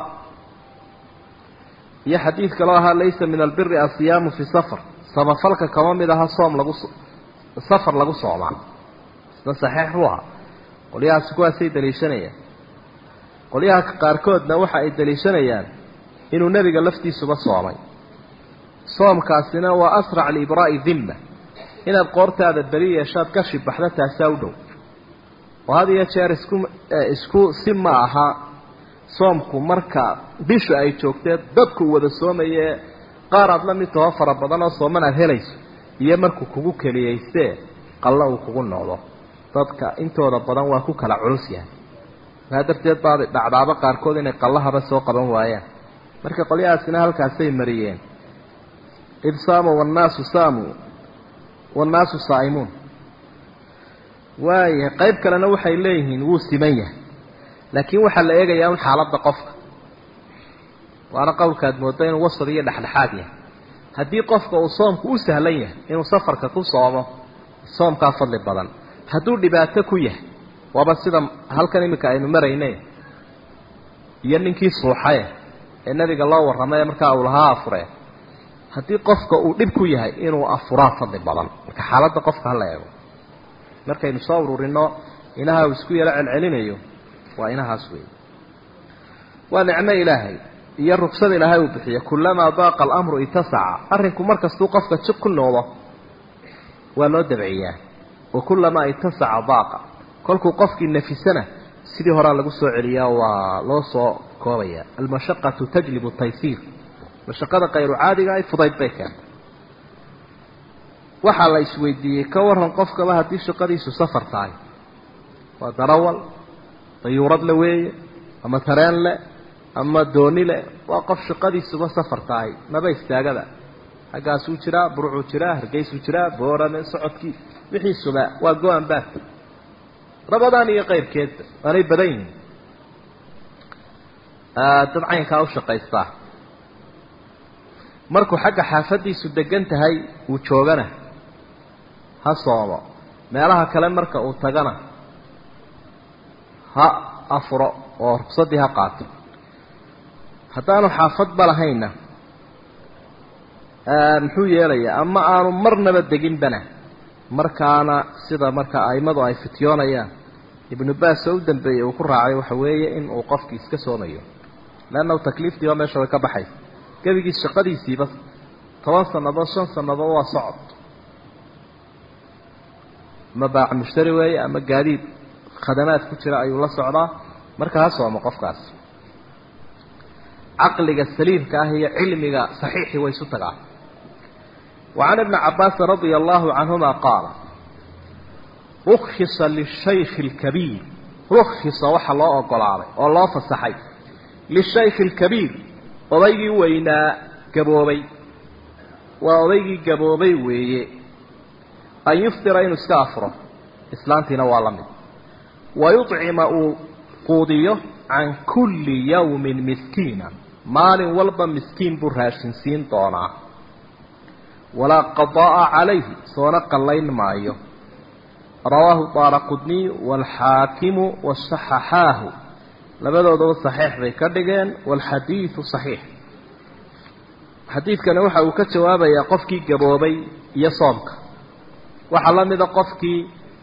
ya xadiis kale aha laysa min albirri asiyam fi safar sabafalka kama mid aha soom lagu safar lagu soomaa sida saxiix waa qoliyaas kuwa say daliishanaya qoliyaha qaarkoodna waxa ay daliishanayaan inuu nabiga laftiisuba soomay soomkaasina waa asrac liibraa'i dhimma inaad qoortaada beri yeeshaad ka shibaxda taasaa u dhow oo had iyo jeer isku si ma aha soomku marka bishu ay joogtee dadku wada soomayee qaar aad la mid taho fara badan oo sooman aad helayso iyo markuu kugu keliyaystee qalla uu kugu noqdo dadka intooda badan waa ku kala culus yahay saa darteed baad dhacdaaba qaarkood inay qallahaba soo qaban waayaan marka qolyahaasina halkaasay mariyeen إذ صاموا والناس صائمون واي قيب كلنا وحي إليهن وسمية لكن وحل إيجا يوم حالات قفك وأنا قول كادموتين وصرية لحلحاتية هدي قفك وصامك وسهلية إنه سفرك كل صامه صام كافضل البدن هدول لباتكوية وبس إذا هل كان يمكن أن مرينيه ينكي صوحية النبي قال الله ورحمه مركا أولها أفره haddii qofka uu dhib ku yahay inuu afuraa fadli badan marka xaaladda qofka hala eego markaynu soo ururino inaha uu isku yara celcelinayo waa inahaas weey waa nicmo ilaahay iyo ruqsad ilaahay uu bixiyo kullama daaqa al-amru itasa'a arrinku markastuu qofka jib ku noqdo waa loo dabciyaa oo kullama itasa'a daaqa kolkuu qofkii nafisana sidii hore lagu soo celiyaa waa loo soo koobaya al-mashaqqatu tajlibu at-taysir mashaqada qayru caadiga ay fudayd bay keen waxa la isweydiiyay ka waran qofkaba hadii shaqadiisu safar tahay waa darawal dayuurad la weeye ama tareen le ama dooni le waa qof shaqadiisuba safar tahay maba istaagada hagaas uu jira burcu jira hargeys uu jira boorame socodkii wixii suba waa go'an baad rabadaan iyo qaybkeed aanay badayn dabcan ka u shaqaystaa markuu xagga xaafadiisu degan tahay uu joogana ha soomo meelaha kale marka uu tagana ha afuro oo ruqsadii ha qaato haddaanu xaafad balahayna muxuu yeelayaa ama aanu marnaba deginbana markaana sida marka aimadu ay fityoonayaan ibnu baas oo u dambeeyey uu ku raacay waxa weeye in uu qofkii iska soomayo laanna takliiftii waa meesha way ka baxay gabigiis shaqadiisiiba 10 sanadood 5 sanadood waa socod ama baac mushtari weeye ama gaadiid khadamaad ku jira ayuu la socdaa marka ha soomo qofkaas caqliga saliimka ah iyo cilmiga saxiixi way isu tagaan وعن ابن عباس رضي الله عنهما قال رخص للشيخ الكبير رخص وحا الله أقلعه والله فسحي للشيخ الكبير وضيقي وينا قبوبي وضيقي قبوبي وي أن يفطر إنه استغفره إسلامتنا والله ويطعم قوضيه عن كل يوم مسكينا مال والبا مسكين برهاشن سين طونا ولا قضاء عليه سونق اللين معيه رواه الطارقطني والحاكم والصححاه لبدو صحيح بكدغان والحديث صحيح حديث كان waxa uu ka jawaabaya qofkii gaboobay iyo soomka waxa la mid ah qofkii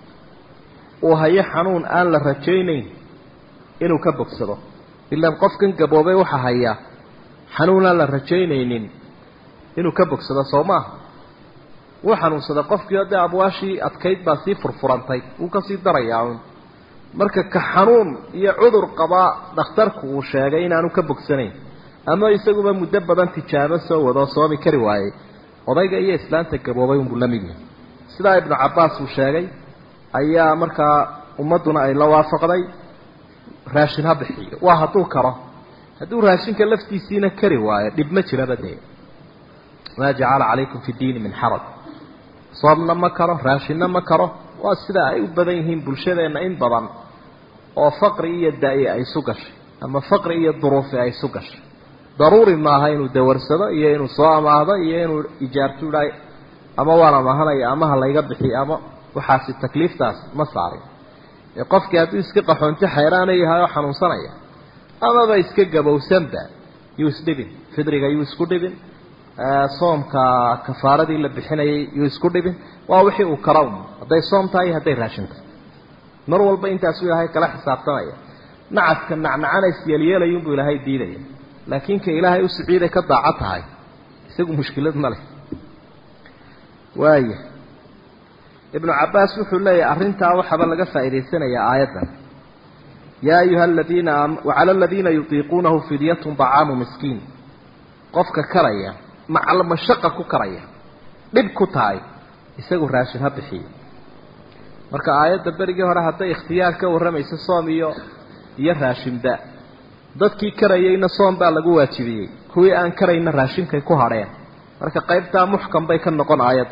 oo haye xanuun aan la rajaynayn inuu ka bogsado illa qofkan gaboobay waxa haya xanuun aan la rajaynaynin inuu ka bogsado Soomaa waxanuunsada qofkii hada abwaashi adkayd baa si furfurantay uu ka sii darayaa marka ka xanuun iyo cudur qaba dhakhtarku uu sheegay inaanu ka bogsanayn ama isaguba muddo badan tijaabo soo wado soomi kari waayay odayga iyo islaanta gaboobay uu lamid yahay sida ibn Abbas uu sheegay ayaa marka ummaduna ay la waafaqday raashin ha bixiyo waa haduu karo haduu raashinka laftiisina kari waayo dib ma jira badee ma ja'ala alaykum fi diin min haraj صومنا مكره راشنا مكره واسدا ay u badan yihiin bulshadeena in badan oo faqri iyo daai ay sugash ama faqri iyo duruuf ay sugash daruuri ma aha inuu dawarsado iyo inuu soo amaado iyo inuu ijaarto dhaay ama wala mahanay ama halayga bixi ama waxaasi takliiftaas ma saarin ee qofkii haduu iska qaxoonti xayraanay yahay oo xanuunsanaya ama ba iska gabowsanba yuu isdibin fidriga yuu isku dhibin soomka kafaaradii la bixinayay iyo isku dhibin waa wixii uu karaw haday soomtaay haday raashinta mar walba intaas uu ilaahay kala xisaabtanaya nacadka nacnacays yeelyeelayuu buu ilaahay diidaya laakiin ka ilaahay u siciiday ka daacatahay isagu mushkilad ma leh waaye ibn Abbas wuxuu leeyahay arinta waxaba laga faa'iideysanayaa aayadan ya ayuha alladina wa ala alladina yutiqunahu fidyatun ta'amu miskiin qofka karaya macal mashaqqa ku karaya dib ku taay isagu raashin ha bixiyo marka aayada barigi hore haday ikhtiyaar ka waramayso soom iyo raashinda dadkii karayayna soom baa lagu waajibiyay kuwii aan karayna raashinkay ku hareen marka qaybta muxkam bay ka noqon aayad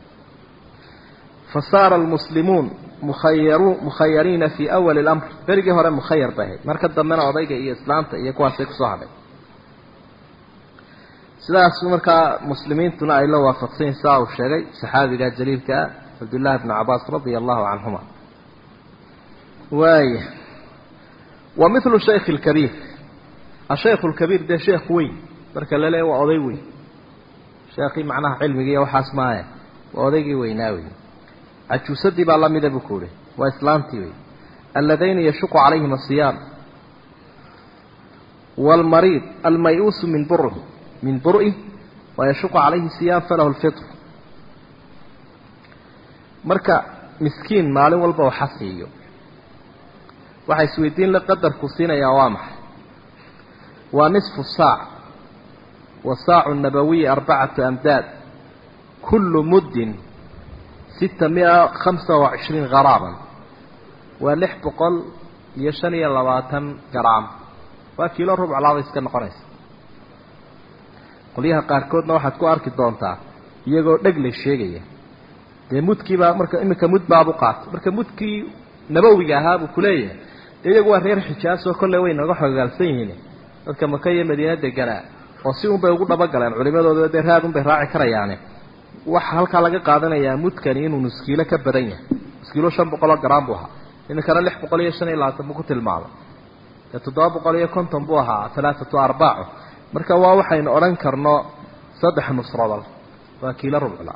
فصار المسلمون مخيرين في أول الأمر برجع هره مخير به مركز ضمن عضيق إيه إسلامته إيه كواسك صاحبه سلاس مركا مسلمين تنا إلا وافقين ساو الشري صحابي قال جليل عبد الله بن عباس رضي الله عنهما ومثل الشيخ الكبير الشيخ الكبير ده شيخ وين مركا لا وعضي وين شيخي معناه علمي وحاس معاه وعضيقي ويناوي أتشوسدي بالله ميدا بكوره وإسلامتي الذين يشق عليهم الصيام والمريض الميؤوس من برئه ويشق عليه الصيام فله الفطر مركا مسكين مالي والبا وحسيه waxay isweydiin la qadar ku siinaya waamax ونصف الساعة والساعة النبوية 4 أمداد كل مد 625 غراماً ولح بقل يشني 20 جرام وكيلو ربع لا iska noqonaysa qoliyaha qaarkoodna waxaad ku arki doontaa iyagoo dhag la sheegaya de mudkiiba marka imika mud baabu qaat marka mudkii nabawiga ahaa buu kuleeyahay iyagu waa reer Xijaas oo kale way naga xogaalsan yihiin dadka Makka iyo Madiina deganaa oo si un bay ugu dhaba galeen culimadooda de raad un bay raaci karayaan waxa halka laga qaadanayaa mudkani inuu nuskiilo ka badan yahay nuskiilo 500 gram buu ahaa in kala 625 buu ku tilmaamay 750 buu ahaa 3 marka waa waxaynu oran karno 3 nusradal waa kiilo rubla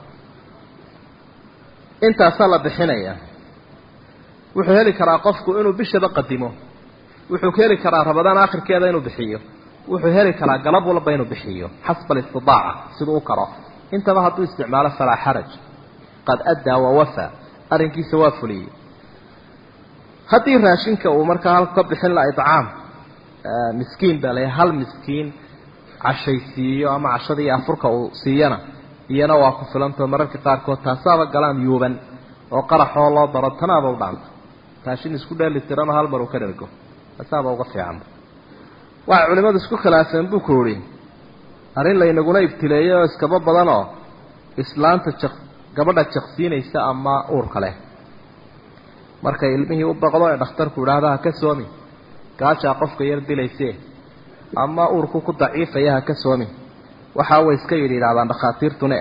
inta sala bixinaya wuxuu heli karaa qofku inuu bishaba qadimo wuxuu heli karaa Ramadaan aakhirkeeda inuu bixiyo wuxuu heli karaa galab walba inuu bixiyo xasba istidaaca sidoo karo انت ما هتو استعماله فلا حرج قد أدى ووفى arrinkiisa waa fuliyey haddii raashinka uu markaa halka ka bixin la idcaam miskiin baa leeyahay hal miskiin cashaysiiyo ama cashadii afurka uu siiyana iyana waa ku filantao mararka qaarkood taasaaba galaan yuuban oo qaraxoo loo daro tanaaba u dhaanta raashin isku dheelitirano hal mar uu ka dhergo taasaaba uga fiican waxay culimmadu isku khilaafeen buu ku yidhi arrin laynaguna ibtileeyey oo iskaba badanoo islaanta gabadha jaqsiinaysa ama uurka leh markay ilmihii u baqdo ee dhakhtarku idhaahda ha ka soomi gaajaa qofka yar dilaysee ama uurku ku daciifaya ha ka soomi waxaa way iska yidhahdaan dhakhaatiirtune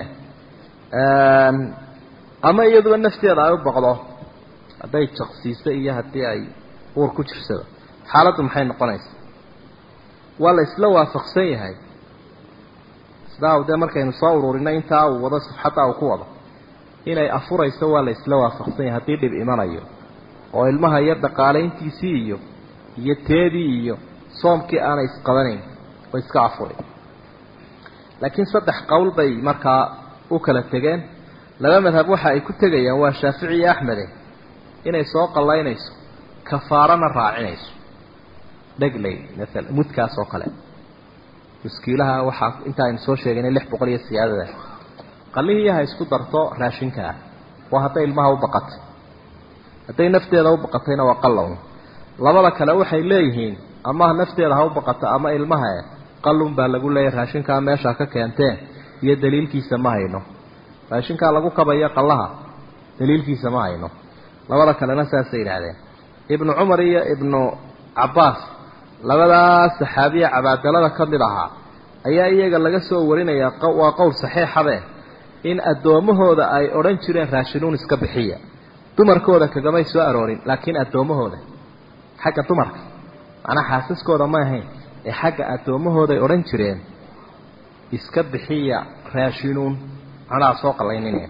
ama iyaduba nafteeda ay u baqdo hadday jaqsiiso iyo haddii ay uur ku jirsado xaaladdu maxay noqonaysaa waa la isla waafaqsan yahay sidaa dee markaynu soo ururinay intaa uu wado safxadda uu ku wado inay afurayso waa la isla waafaqsan yahay haddii dhib imanayo oo ilmaha yar dhaqaalayntiisii iyo teedii iyo soomkii aanay isqabanayn oo iska afuray laakiin 3 qowl bay markaa u kala tegeen laba madhab waxa ay ku tegayaan waa Shaafici iyo Axmed inay soo qalaynayso kafaarana raacinayso dhaglay mesela mudkaas oo kale muskiilaha waxa inta aynu soo sheegnay 600 iyo siyaadada qaliyaha isku darto raashinka waa haday ilmaha u baqato haday nafteeda u baqatayna waa qalloon labada kale waxay leeyihiin ama nafteeda ha u baqato ama ilmaha qalloon baa lagu leeyahay raashinka meesha ka keenteen iyo daliilkiisa ma hayno raashinka lagu kabayo qallaha daliilkiisa ma hayno labada kalena saasay yiraahdeen ibn Umar iyo ibn Abbas labada saxaabiya cabaadalada kamid aha ayaa iyaga laga soo warinaya waa qowl saxiix ah in adoomahooda ay oran jireen raashinuun iska bixiya dumarkooda kagamay soo aroorin laakiin adoomahooda xagga dumarka ana xaasaskooda ma ahayn ee xagga adoomahooda ay oran jireen iska bixiya raashinuun ana soo qalayneen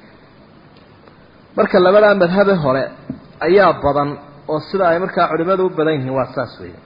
marka labada madhab hore ayaa badan oo sida ay markaa culimadu u badan yihiin waa saas weeyaan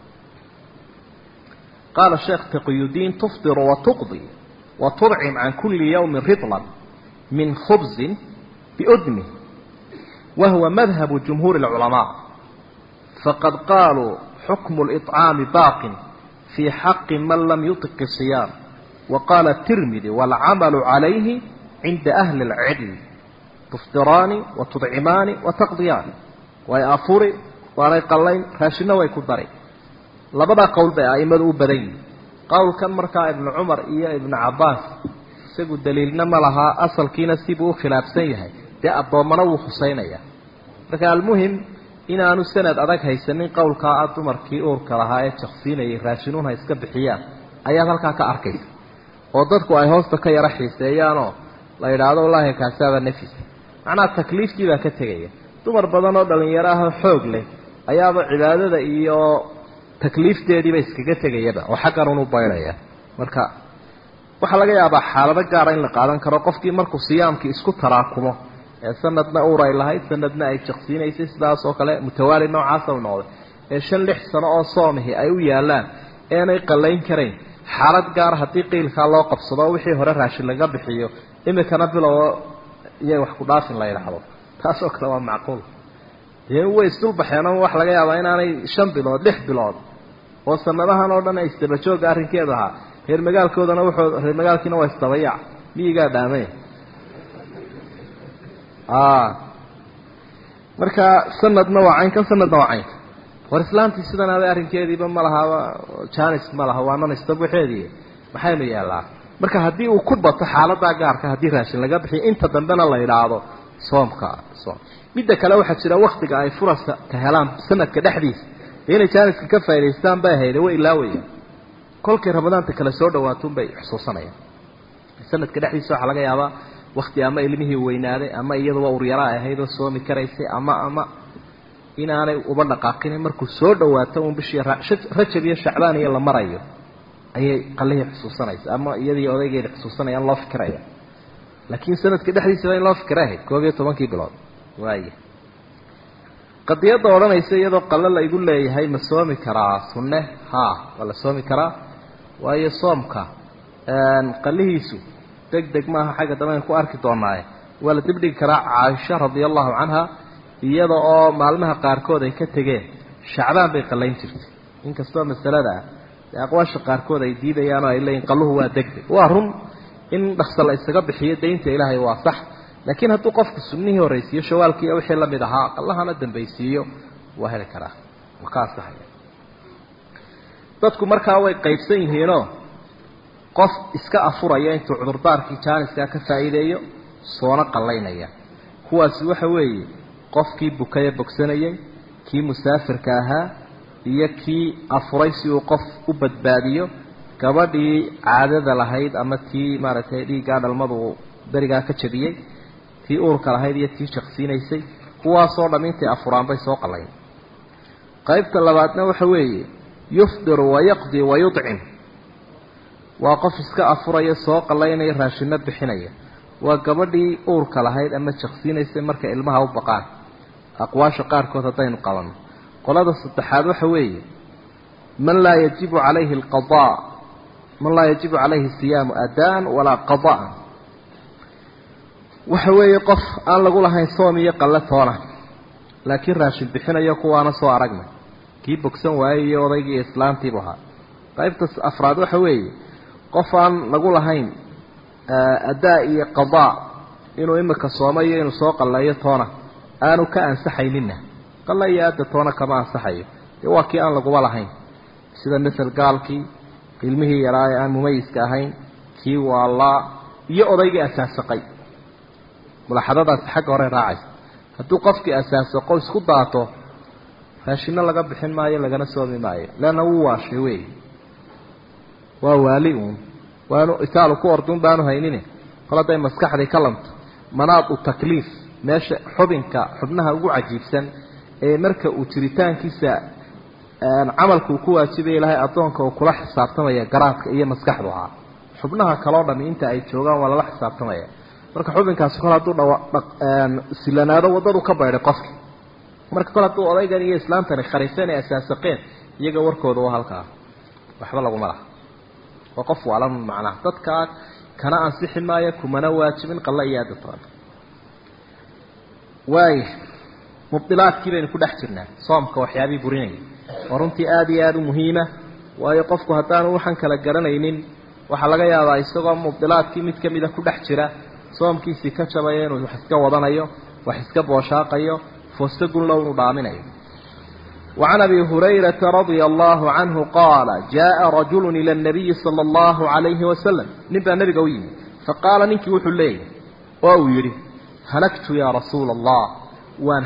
قال الشيخ تقي الدين تفطر وتقضي وتطعم عن كل يوم رطلا من خبز بأدمه وهو مذهب جمهور العلماء فقد قالوا حكم الإطعام باق في حق من لم يطق الصيام وقال الترمذي والعمل عليه عند أهل العلم تفطران وتطعمان وتقضيان ويأفر وريقلين راشنا ويكدري labada qowl bay aimadu u badan yihiin qowlkan markaa ibn Umar iyo ibn Abbas isagu daliilna ma laha asalkiina sibuu khilaafsan yahay de adoomana uu xuseynaya marka almuhim inaanu sanad adag haysanin qowlka dumarkii uurka lahaa ee shakhsiinayay raashinuun ha iska bixiyaan ayaa halka ka arkaysa oo dadku ay hoosta ka yara xiiseeyaanoo la yiraahdo wallahi kaasaaba nafis macna takliiftii baa ka tagaya dumar badan oo dhalinyaro ah xoog leh ayaaba cibaadada iyo takliifteedii bay iskaga tagayaba oo xaqan uu bayraya marka waxa laga yaabaa xaalado gaar ah in la qaadan karo qofkii markuu siyaamkii isku taraakumo ee sanadna uu ray lahayd sanadna ay shaqsiinaysay sidaas oo kale mutawaali noocaas oo noqday ee 5-6 sano oo soomahi ay u yaalaan aanay qalayn karayn xaalad gaar hadii qiilka loo qabsado wixii hore raashin laga bixiyo imikana bilow iyo wax ku dhaafin la yiraahdo taas oo kale waa macquul way isdul baxeen wax laga yaabaa inaanay 5 bilood 6 bilood oo sanadahan oo dhan ay istaba joog arrinkeeda aha reer magaalkoodana wuxuu reer magaalkiina waa istabayac miiga dhaamay marka sanadna waa cayn kan sanadna waa cayn war islaantii sidan ay arrinkeediiba ma laha chance ma laha waana istabuxeedii maxaynu yeelaa marka hadii uu ku bato xaalada gaarka hadii raashin laga bixiyo inta dambena la yiraahdo soomka midda kale waxa jira waqtiga ay furasa ka helaan sanadka dhaxdiisa inay jaaniska ka faa'iideystaan bay hayday way ilaawaya kolkii ramadaanta kala soo dhawaato bay xusuusanayaan sanadka dhaxdiisa waxa laga yaabaa waqti ama ilmihii weynaaday ama iyadoo ur yara ahayd oo soomi karaysay ama inaanay uba dhaqaaqin markuu soo dhawaato bishii Rajab iyo Shacbaan iyo la marayo ayay qallihi xusuusanaysaa ama iyadii odaygeeda xusuusanayaan loo fikiraya laakiin sanadka dhaxdiisa in loo fikirahay 12 bilood waaye qadiyada oranaysa iyadoo qalal ay igu leeyahay ma soomi karaa sunne wala soomi karaa waayo soomka qallihiisu degdeg ma aha xaga dameen ku arki doonaa wala dibdhigi karaa Caaisha radiyallahu anha iyada oo maalmaha qaarkood ay ka tageen shacbaan bay qalayn jirtay inkastoo masalada aqwaasha qaarkood ay diidayaan oo ay leeyihiin qalluhu waa degdeg waa run in dhaxsal isaga bixiyo deynta Ilaahay waa sax laakiin hadduu qofku sunnihii horeysiyo shawaalkii wixii la mid ahaa Allahna dambaysiyo waa heli karaa waxa sax dadku markaa way qaybsan yihiinoo qof iska afuraya intuu cudurdaarkii jaaniska ka faa'iideeyo soona qalaynaya kuwaas waxa weeye qofkii bukaya bogsanayay kii musaafirka ahaa iyo kii afuray si uu qof u badbaadiyo gabadhii caadada lahayd ama tii maaragtay dhiiga dhalmadu bariga ka jabiyay tii uurka lahayd iyo tii shaqsiinaysay kuwaas oo dhamintii afuraan bay soo qalayn qaybta labaadna waxa weeye yufdir wa yaqdi wa yud'im waa qof iska afuraya soo qalaynaya raashina bixinaya waa gabadhii uurka lahayd ama shaqsiinaysay marka ilmaha u baqaan aqwaasha qaarkood hadaynu qaban qolada saddexaad waxa weeye man la yajibu alayhi alqadaa man la yajibu alayhi siyam adan wala qadaa waxa weeye qof aan lagu lahayn soom iyo qallatoona laakiin raashin bixinayo kuwaana soo aragnay kii bogsan waayay odaygii islaantii baha qaybta afraad waxa weeye qof aan lagu lahayn adaa iyo qadaa inuu imika soomayo inuu soo qallayo toona aanu ka ansaxaynina qallayo aada toona kama ansaxayo waa kii aan lagu lahayn sida misal gaalkii ilmihii yaraa aan mumayiska ahayn kii wala iyo odaygii asaasaqay mulaxadadaas xaq hore raacaysa hadduu qofkii asaasaqo isku daato raashina laga bixin maayo lagana soomi maayo lana uu waashay weey waa waaliun waanu itaalu ku ordun baanu haynine qoladay maskaxday kalamto manaad u takliif meesha xubnaha ugu cajiibsan ee marka uu jiritaankiisa amalku ku waajibay Ilaahay adoonka oo kula xisaabtamaya garaadka iyo maskaxduha xubnaha kala oo dhan inta ay joogaan wala la xisaabtamaya marka xubinkaas kala haduu silanaado wadadu ka bayray qofki marka kala haduu odaygan iyo islaamtani khariifeen ay asaasaqeen iyaga warkooda waa halka waxba lagu malaha وقف على معنى dadka kana ansixi maayo kumana waajibin qalla iyo aadatan way mubtilaadkii baynu ku dhex jirnaa soomka waxyaabii burinay waruntii aad iyo aad u muhiima waayo qofku hadaan waxan kala garanaynin waxa laga yaabaa isagoo mubtilaadkii mid kamida ku dhex jira soomkiisi ka jabay inuu wax iska wadanayo wax iska booshaaqayo foostagun loo dhaaminayo وعن أبي هريرة رضي الله عنه قال جاء رجل إلى النبي صلى الله عليه وسلم نبى النبي قويم فقال ننكي وحلي أو يري هلكت يا رسول الله وان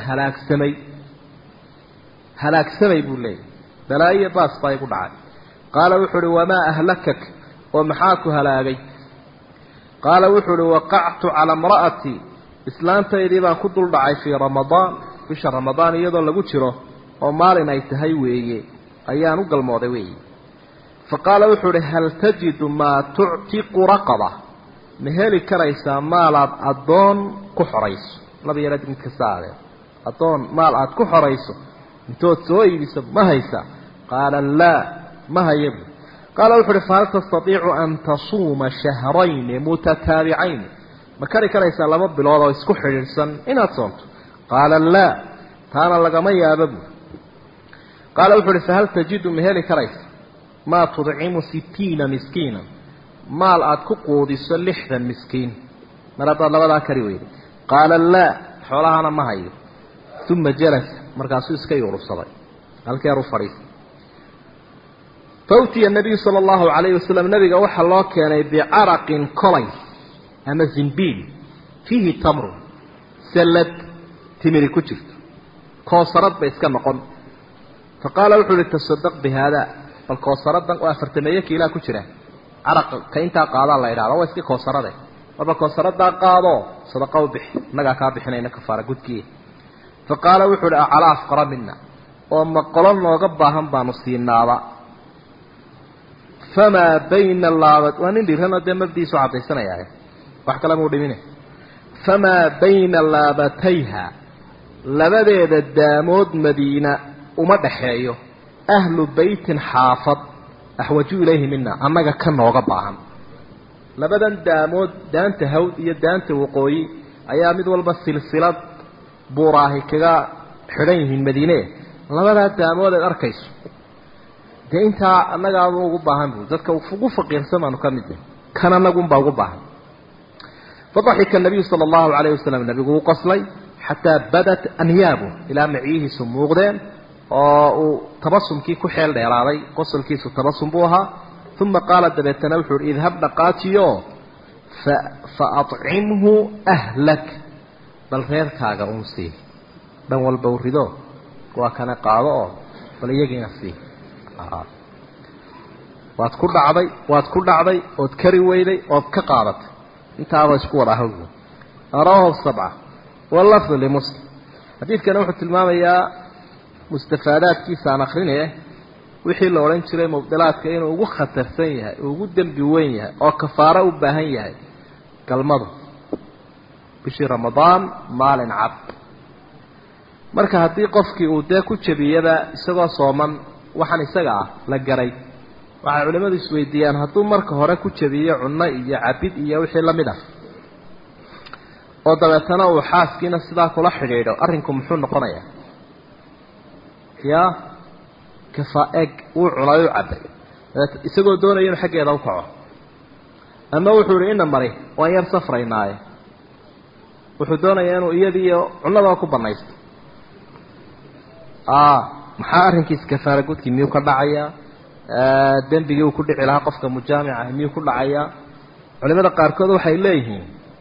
هلاك سمي بولي بلاي باس طيب عاد قال وحلي وما أهلكك ومحاك هلاقي قال وحلي وقعت على امرأتي إسلام تيريبا كدل دعي في رمضان بشهر رمضان يضل لقوتشره ومالنا يتهيوي أيان قلموذي وي فقال وحوري هل تجد ما تعتق رقبة مهالي كريسا مالات أدون كحريس نبي يرد من كسالة أدون مالات كحريس انتوت سوي بسب ما هيسا قال لا ما هيب قال وحوري فهل تستطيع أن تصوم شهرين متتابعين ما كريسا لما بلوضا ويسكحرسا إن أتصمت قال لا كان لقما يابب قال وحوري فهل تجد مهالي كريس ما تضعيم 60 مسكينا مال أدكو قودس لحدا مسكين مرات الله ولا كريوين قال لا حولها أنا ما هي ثم جلس مركاسو اسكي ورصدي قال كيرو فريس فوتي النبي صلى الله عليه وسلم نبي وحى الله كان بعرق كلي أما زنبيل فيه تمر سلت تمري كتشفت كوصرت بإسكان نقول فقال وحول التصدق بهذا الكوصرات وافرتميه كيلا كجره عرق كاينتا قادا لا يراado waa iska koosarade waba koosarada qaado sadaqa u bixi naga ka bixinayna kafaara gudkii faqala wuxuu ala afqara minna oo ma qolon looga baahan baanu siinaaba fama bayna laabat wa nin dirhana de mabdiisu cadaysanaya wax kala muu dhimine fama bayna laabatayha labadeeda daamood madiina uma dhaxeeyo ahlu baytin xaafad ahwaju ilayhi minna annaga ka nooga baahan labadan daamood daanta hawd iyo daanta waqooyi ayaa mid walba silsilad buuraahi kaga xidhan yihiin madiine labadaa daamood aad arkayso dee intaa annagaaba ugu baahan buu dadka ugu faqiirsan baanu ka mid yahay kan annagunbaa ugu baahan fadaxika الnabiyu salى اllahu عalayه wasalam nabigu uu qoslay xataa badat anyaabu ilaa maciyihiisu muuqdeen oo uu tabasumkii ku xeel dheeraaday qosolkiisu tabasum buu ahaa uma qaala dabeetana wuxuu uhi idhab dhaqaajiyo faacimhu ahlak bal reerkaaga uun sii dhan walba u rido waa kana qaado oo bal iyagiina sii waad ku dhacday ood kari weyday ood ka qaadatay intaaba isku wada ahawgu araahu sabca wallafdu limuslim xadiidkana wuxuu tilmaamayaa mustafaadaadkiisa aan akrinaya wixii la odhan jiray mubdilaadka inuu ugu khatarsan yahay ugu dembi weyn yahay oo kafaaro u baahan yahay galmadu bishii ramadaan maalin cad marka haddii qofkii uu dee ku jabiyaba isagoo sooman waxaan isaga ah la garay waxay culimmadu isweydiiyaan hadduu marka hore ku jabiyo cunno iyo cabid iyo wixii la mid ah oo dabeetana uu xaaskiina sidaa kula xidhiidho arrinku muxuu noqonayaa yaa kafaa'eg wuu cunay u cabbay isagoo doonaya inuu xaggeeda u kaco ama wuxuu ihi ina mari waan yar safraynaaye wuxuu doonayaa inuu iyadiiyo cunnada ku banaysto maxaa arrinkiisa kafaara gudkii miyuu ka dhacayaa dembigii uu ku dhici lahaa qofka mujaamica miyuu ku dhacayaa culimada qaarkood waxay leeyihiin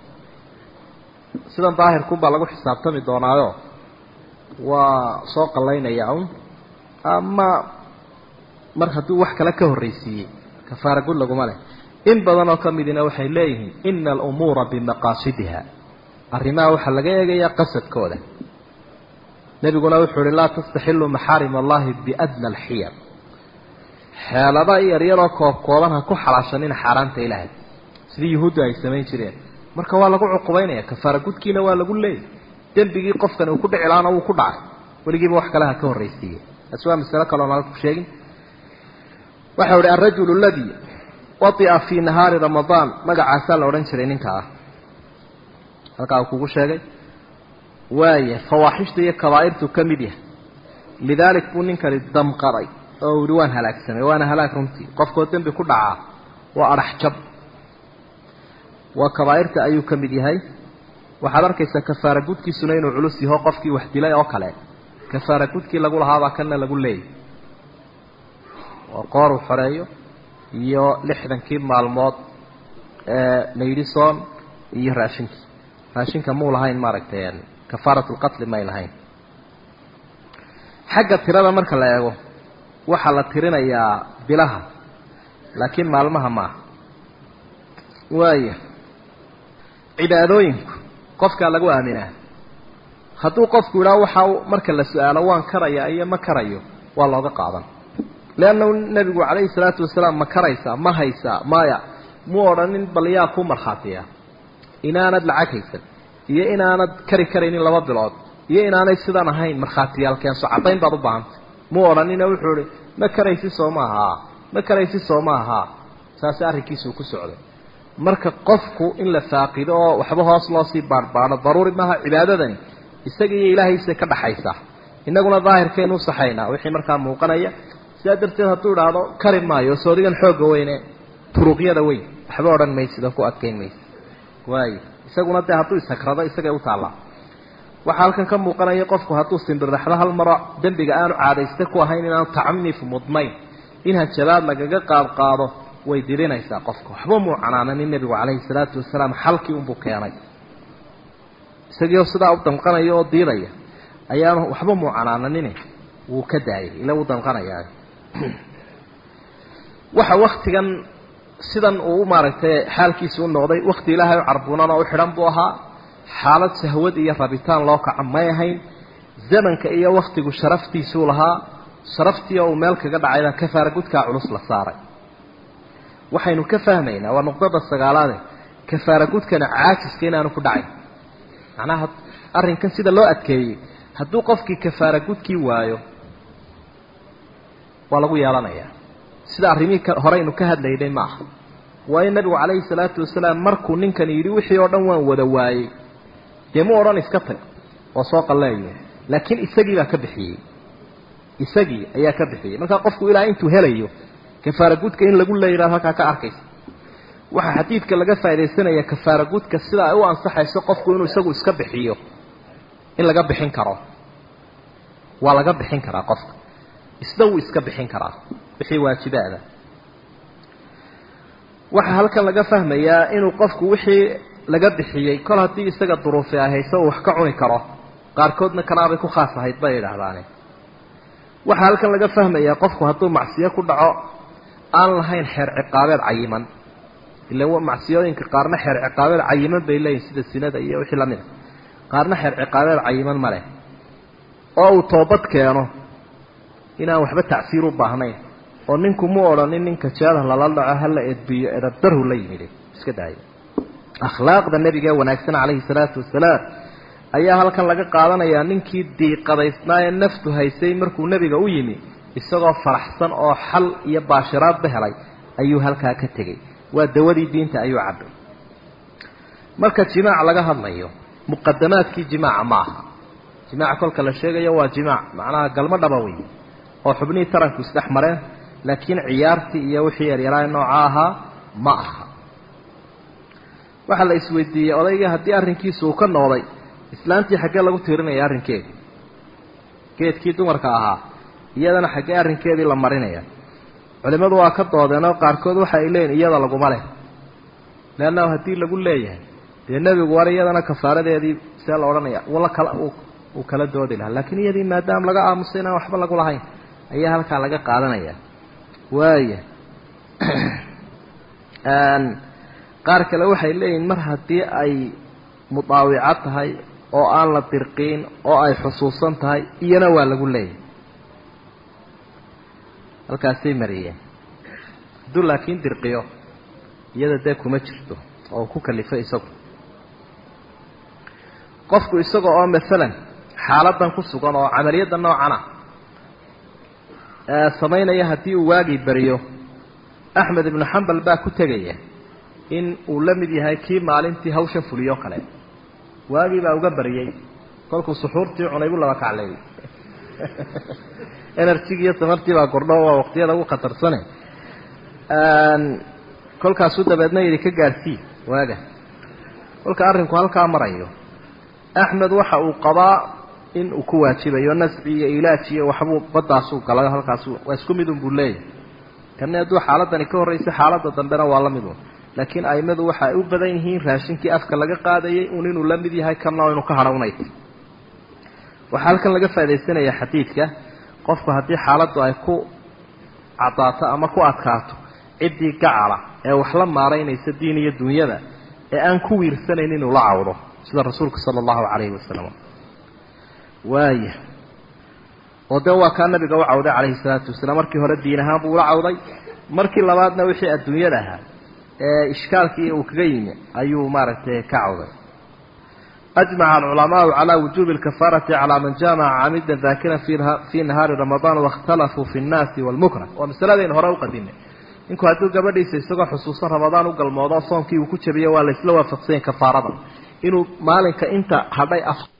sidan daahirkunbaa lagu xisaabtami doonaayo waa soo qallaynaya un ama mar hadduu wax kale ka horraysiiyey kafaara gud laguma leh in badan oo ka midina waxay leeyihiin ina alumuura bimaqaasidiha arrimaha waxaa laga eegayaa qasadkooda nebiguna wuxuu uhi laa tastaxilu maxaarim allahi biadna alxiyar xeelada yaryaroo koobkooban ha ku xalaashanina xaaraanta ilaahay sidii yuhuuddu ay samayn jireen marka waa lagu cuqubaynaya kafaara gudkiina waa lagu leeyay dembigii qofkan uu ku dhici lahaana wuu ku dhacay weligiiba wax kale ha ka horraysiiyey taasi waa masalo kaleon halku sheegin waxau ihi alrajulu aladii waطi'a fii nahaari ramadaan magacaasaa la odhan jiray ninka ah halkaa uu kugu sheegay waaya fawaaxishta iyo kabaa'irtuu ka mid yahay lidaalik buu ninkani damqaday oo uhi waan halaagsamay waana halaag runtii qofkoo dembi ku dhacaa waa adhax jab waa kabaa'irta ayuu ka mid yahay waxaad arkaysaa kafaara gudkiisuna inuu culus yaho qofkii wax dilay oo kale kafaara gudkii lagu lahaabaa kana lagu leeyay oo qoor uu xoreeyo iyo 60kii maalmood layidhisoon iyo raashinka muu lahayn maaragtay kafaaratlqatli may lahayn xagga tirada marka la eego waxaa la tirinayaa bilaha laakiin maalmaha maaha waaya cibaadooyinku qofkaa lagu aaminaa hadduu qofku idhaa waxa marka la su-aalo waan karaya iyo ma karayo waa looga qaadan leanna nebigu calayhi salaatu wasalaam ma karaysaa ma haysaa maya muu odhanin bal yaa ku markhaatiya inaanad lacag haysan iyo inaanad kari karaynin 2 bilood iyo inaanay sidaan ahayn markhaatiyaal keenso caddayn baad u baahantay muu odhanina wuxuu ihi ma karaysi soo maaha saasi arrinkiisuu ku socday marka qofku in la faaqido oo waxba hoos loo sii baarbaano daruuri maaha cibaadadani isaga iyo ilaahaysa ka dhaxaysa inaguna daahirkeenu u saxaynaa wixii markaa muuqanaya sidaa darteed hadduu idhaahdo kari maayo soodigan xoogga weyne turuqyada weyn waxba odhan maysid oo ku adkayn maysid waayo isaguna dee hadduu isakrado isagay u taallaa waxaa halkan ka muuqanaya qofku hadduu simbirraxdo hal maro dembiga aanu caadaysta ku ahayn inaanu tacnif mudmayn in hajabaad lagaga qaadqaado way dirinaysaa qofka waxba muu canaananin nebigu calayhi salaatu wasalaam xalkii unbuu keenay isagii sidaa u danqanaya oo diidaya ayaanu waxba muu canaananin wuu ka daayay ila uu danqanayaa waxa waqtigan sidan uu maaragtay xaalkiisu u noqday waqti ilaahay u carbuunana u xidhan buu ahaa xaalad sahwad iyo rabitaan loo kaca may ahayn zamanka iyo waqtigu sharaftiisuu lahaa sharaftii oo uu meel kaga dhacayba kafaara gudkaa culus la saaray waxaynu ka fahmaynaa waa nuqdada 9aad kafaara gudkana caajiska inaanu ku dhacayn macnaha arrinkan sida loo adkeeyey hadduu qofkii kafaara gudkii waayo waa lagu yeelanayaa sida arrimihii horeynu ka hadlaynay ma aha waayo nabigu calayhi salaatu wasalaam markuu ninkan yidhi wixii oo dhan waan wada waayey demu oran iska tag oo soo qaleeyo laakiin isagii baa ka bixiyay isagii ayaa ka bixiyay marka qofku ilaa intuu helayo kafaara gudka in lagu leeyahay halka ka arkaysa waxa xadiidka laga faa'iideysanaya kafaara gudka sida ay u ansaxayso qofku inuu isagu iska bixiyo in laga bixin karo waa laga bixin karaa qofka isna uu iska bixin karaa wixii waajibaada waxa halkan laga fahmayaa inuu qofku wixii laga bixiyay kol hadii isaga duruufay ahayso wax ka cuni karo qaarkoodna kanaabay ku khaas ahayd bay yiraahdaan waxa halkan laga fahmayaa qofku hadduu macsiyo ku dhaco aan lahayn xeer ciqaabeed cayiman ilaa macsiyooyinka qaarna xeer ciqaabeed cayiman bay leeyihiin sida sinada iyo wixii lamid qaarna xeer ciqaabeed cayiman ma leh oo uu toobad keeno inaan waxba tacsiir u baahnayn oo ninku mu oranin ninka jeeda la dhaco hal eedbiyo eeddaru la yimid iska daayo akhlaaqda nabiga wanaagsan kaleey salaatu wasalaam ayaa halkan laga qaadanayaa ninkii diiqadaysnaa naftu haysay markuu nabiga u yimi isagoo faraxsan oo xal iyo baashiraad helay ayuu halka ka tagay waa dawadii diinta ayuu cabay marka jimaac laga hadlayo muqaddamaadkii jimaac ma aha jimaac kolka la sheegayo waa jimaac macnaha galma dhaba weey oo xubnii taranku isdhex mareen laakiin ciyaartii iyo wixii yaryaraay nooca aha ma aha waxa la isweydiiyay odayga hadii arrinkiisu uu ka noqday islaantii xagee lagu tiirinaya arrinkeeda geedkii dumarka ahaa iyadana xagee arrinkeedii la marinaya culimadu waa ka doodeen oo qaarkood waxa ay leeyeen iyada lagu male leena hadii lagu leeyahay dee nabigu war iyadana kafaaradeedii seel oranaya wala kala uu kala doodi lahaa laakiin iyadii maadaam laga aamusayna waxba lagu lahayn ayaa halka laga qaadanaya waaya qaar kale waxay leeyihiin mar hadii ay mudaawica tahay oo aan la dirqiin oo ay xusuusan tahay iyana waa lagu leeyahay halkaasay mariyeen dul laakiin dirqiyo iyada dee kuma jirto oo ku kalifay isagu qofku isaga oo mesela xaaladan ku sugan oo amaliyada noocana sameynaya hadii uu waagi bariyo Ahmed ibn Hanbal baa ku tagaya in uu la mid yahay kii maalintii hawsha fuliyo kale waagi baa uga bariyay kolku suxuurtii cunaybu laba kaclay energy iyo tamartii baa kordho waa waqtiyada ugu khatarsan kolkaas uu dabeedna yiri ka gaartii waaga kolka arrinku halka marayo Ahmed waxa uu qabaa in uu ku waajibayo nasbi iyo ilaaji iyo waxbuu badaas uu galay halkaas waa isku mid u buleey kana duu xaaladani ka horeysay xaaladda dambena waa la mid laakiin aymadu waxa ay u badan yihiin raashinkii afka laga qaadayay inuu la mid yahay kana inuu ka harawnay waxa halkan laga faa'iideysanaya xadiidka qofku hadii xaaladdu ay ku cadaato ama ku adkaato cidii gacala ee wax la maareynaysa diin iyo dunyada ee aan ku wiirsaneyn inuu la cawdo sida rasuulka sallallahu alayhi wasallam waaya oo ka nabiga uu cawday alayhi salatu wasallam markii hore diin ahaan buu la cawday markii labaadna wixii adduunyada ahaa ee ishkaalkii uu kaga yimi ayuu maaragtay ka cawday أجمع العلماء على وجوب الكفارة على من جامع عمدا ذاكرا في نهار رمضان واختلفوا في الناس والمكره ومسألة هراء قديمة إنكو هدو قبل يسيسوغا خصوصا رمضان وقال الموضوع صومكي وكتشبية ولا يسلوى فقسين كفارة إنه مالك إنت هداي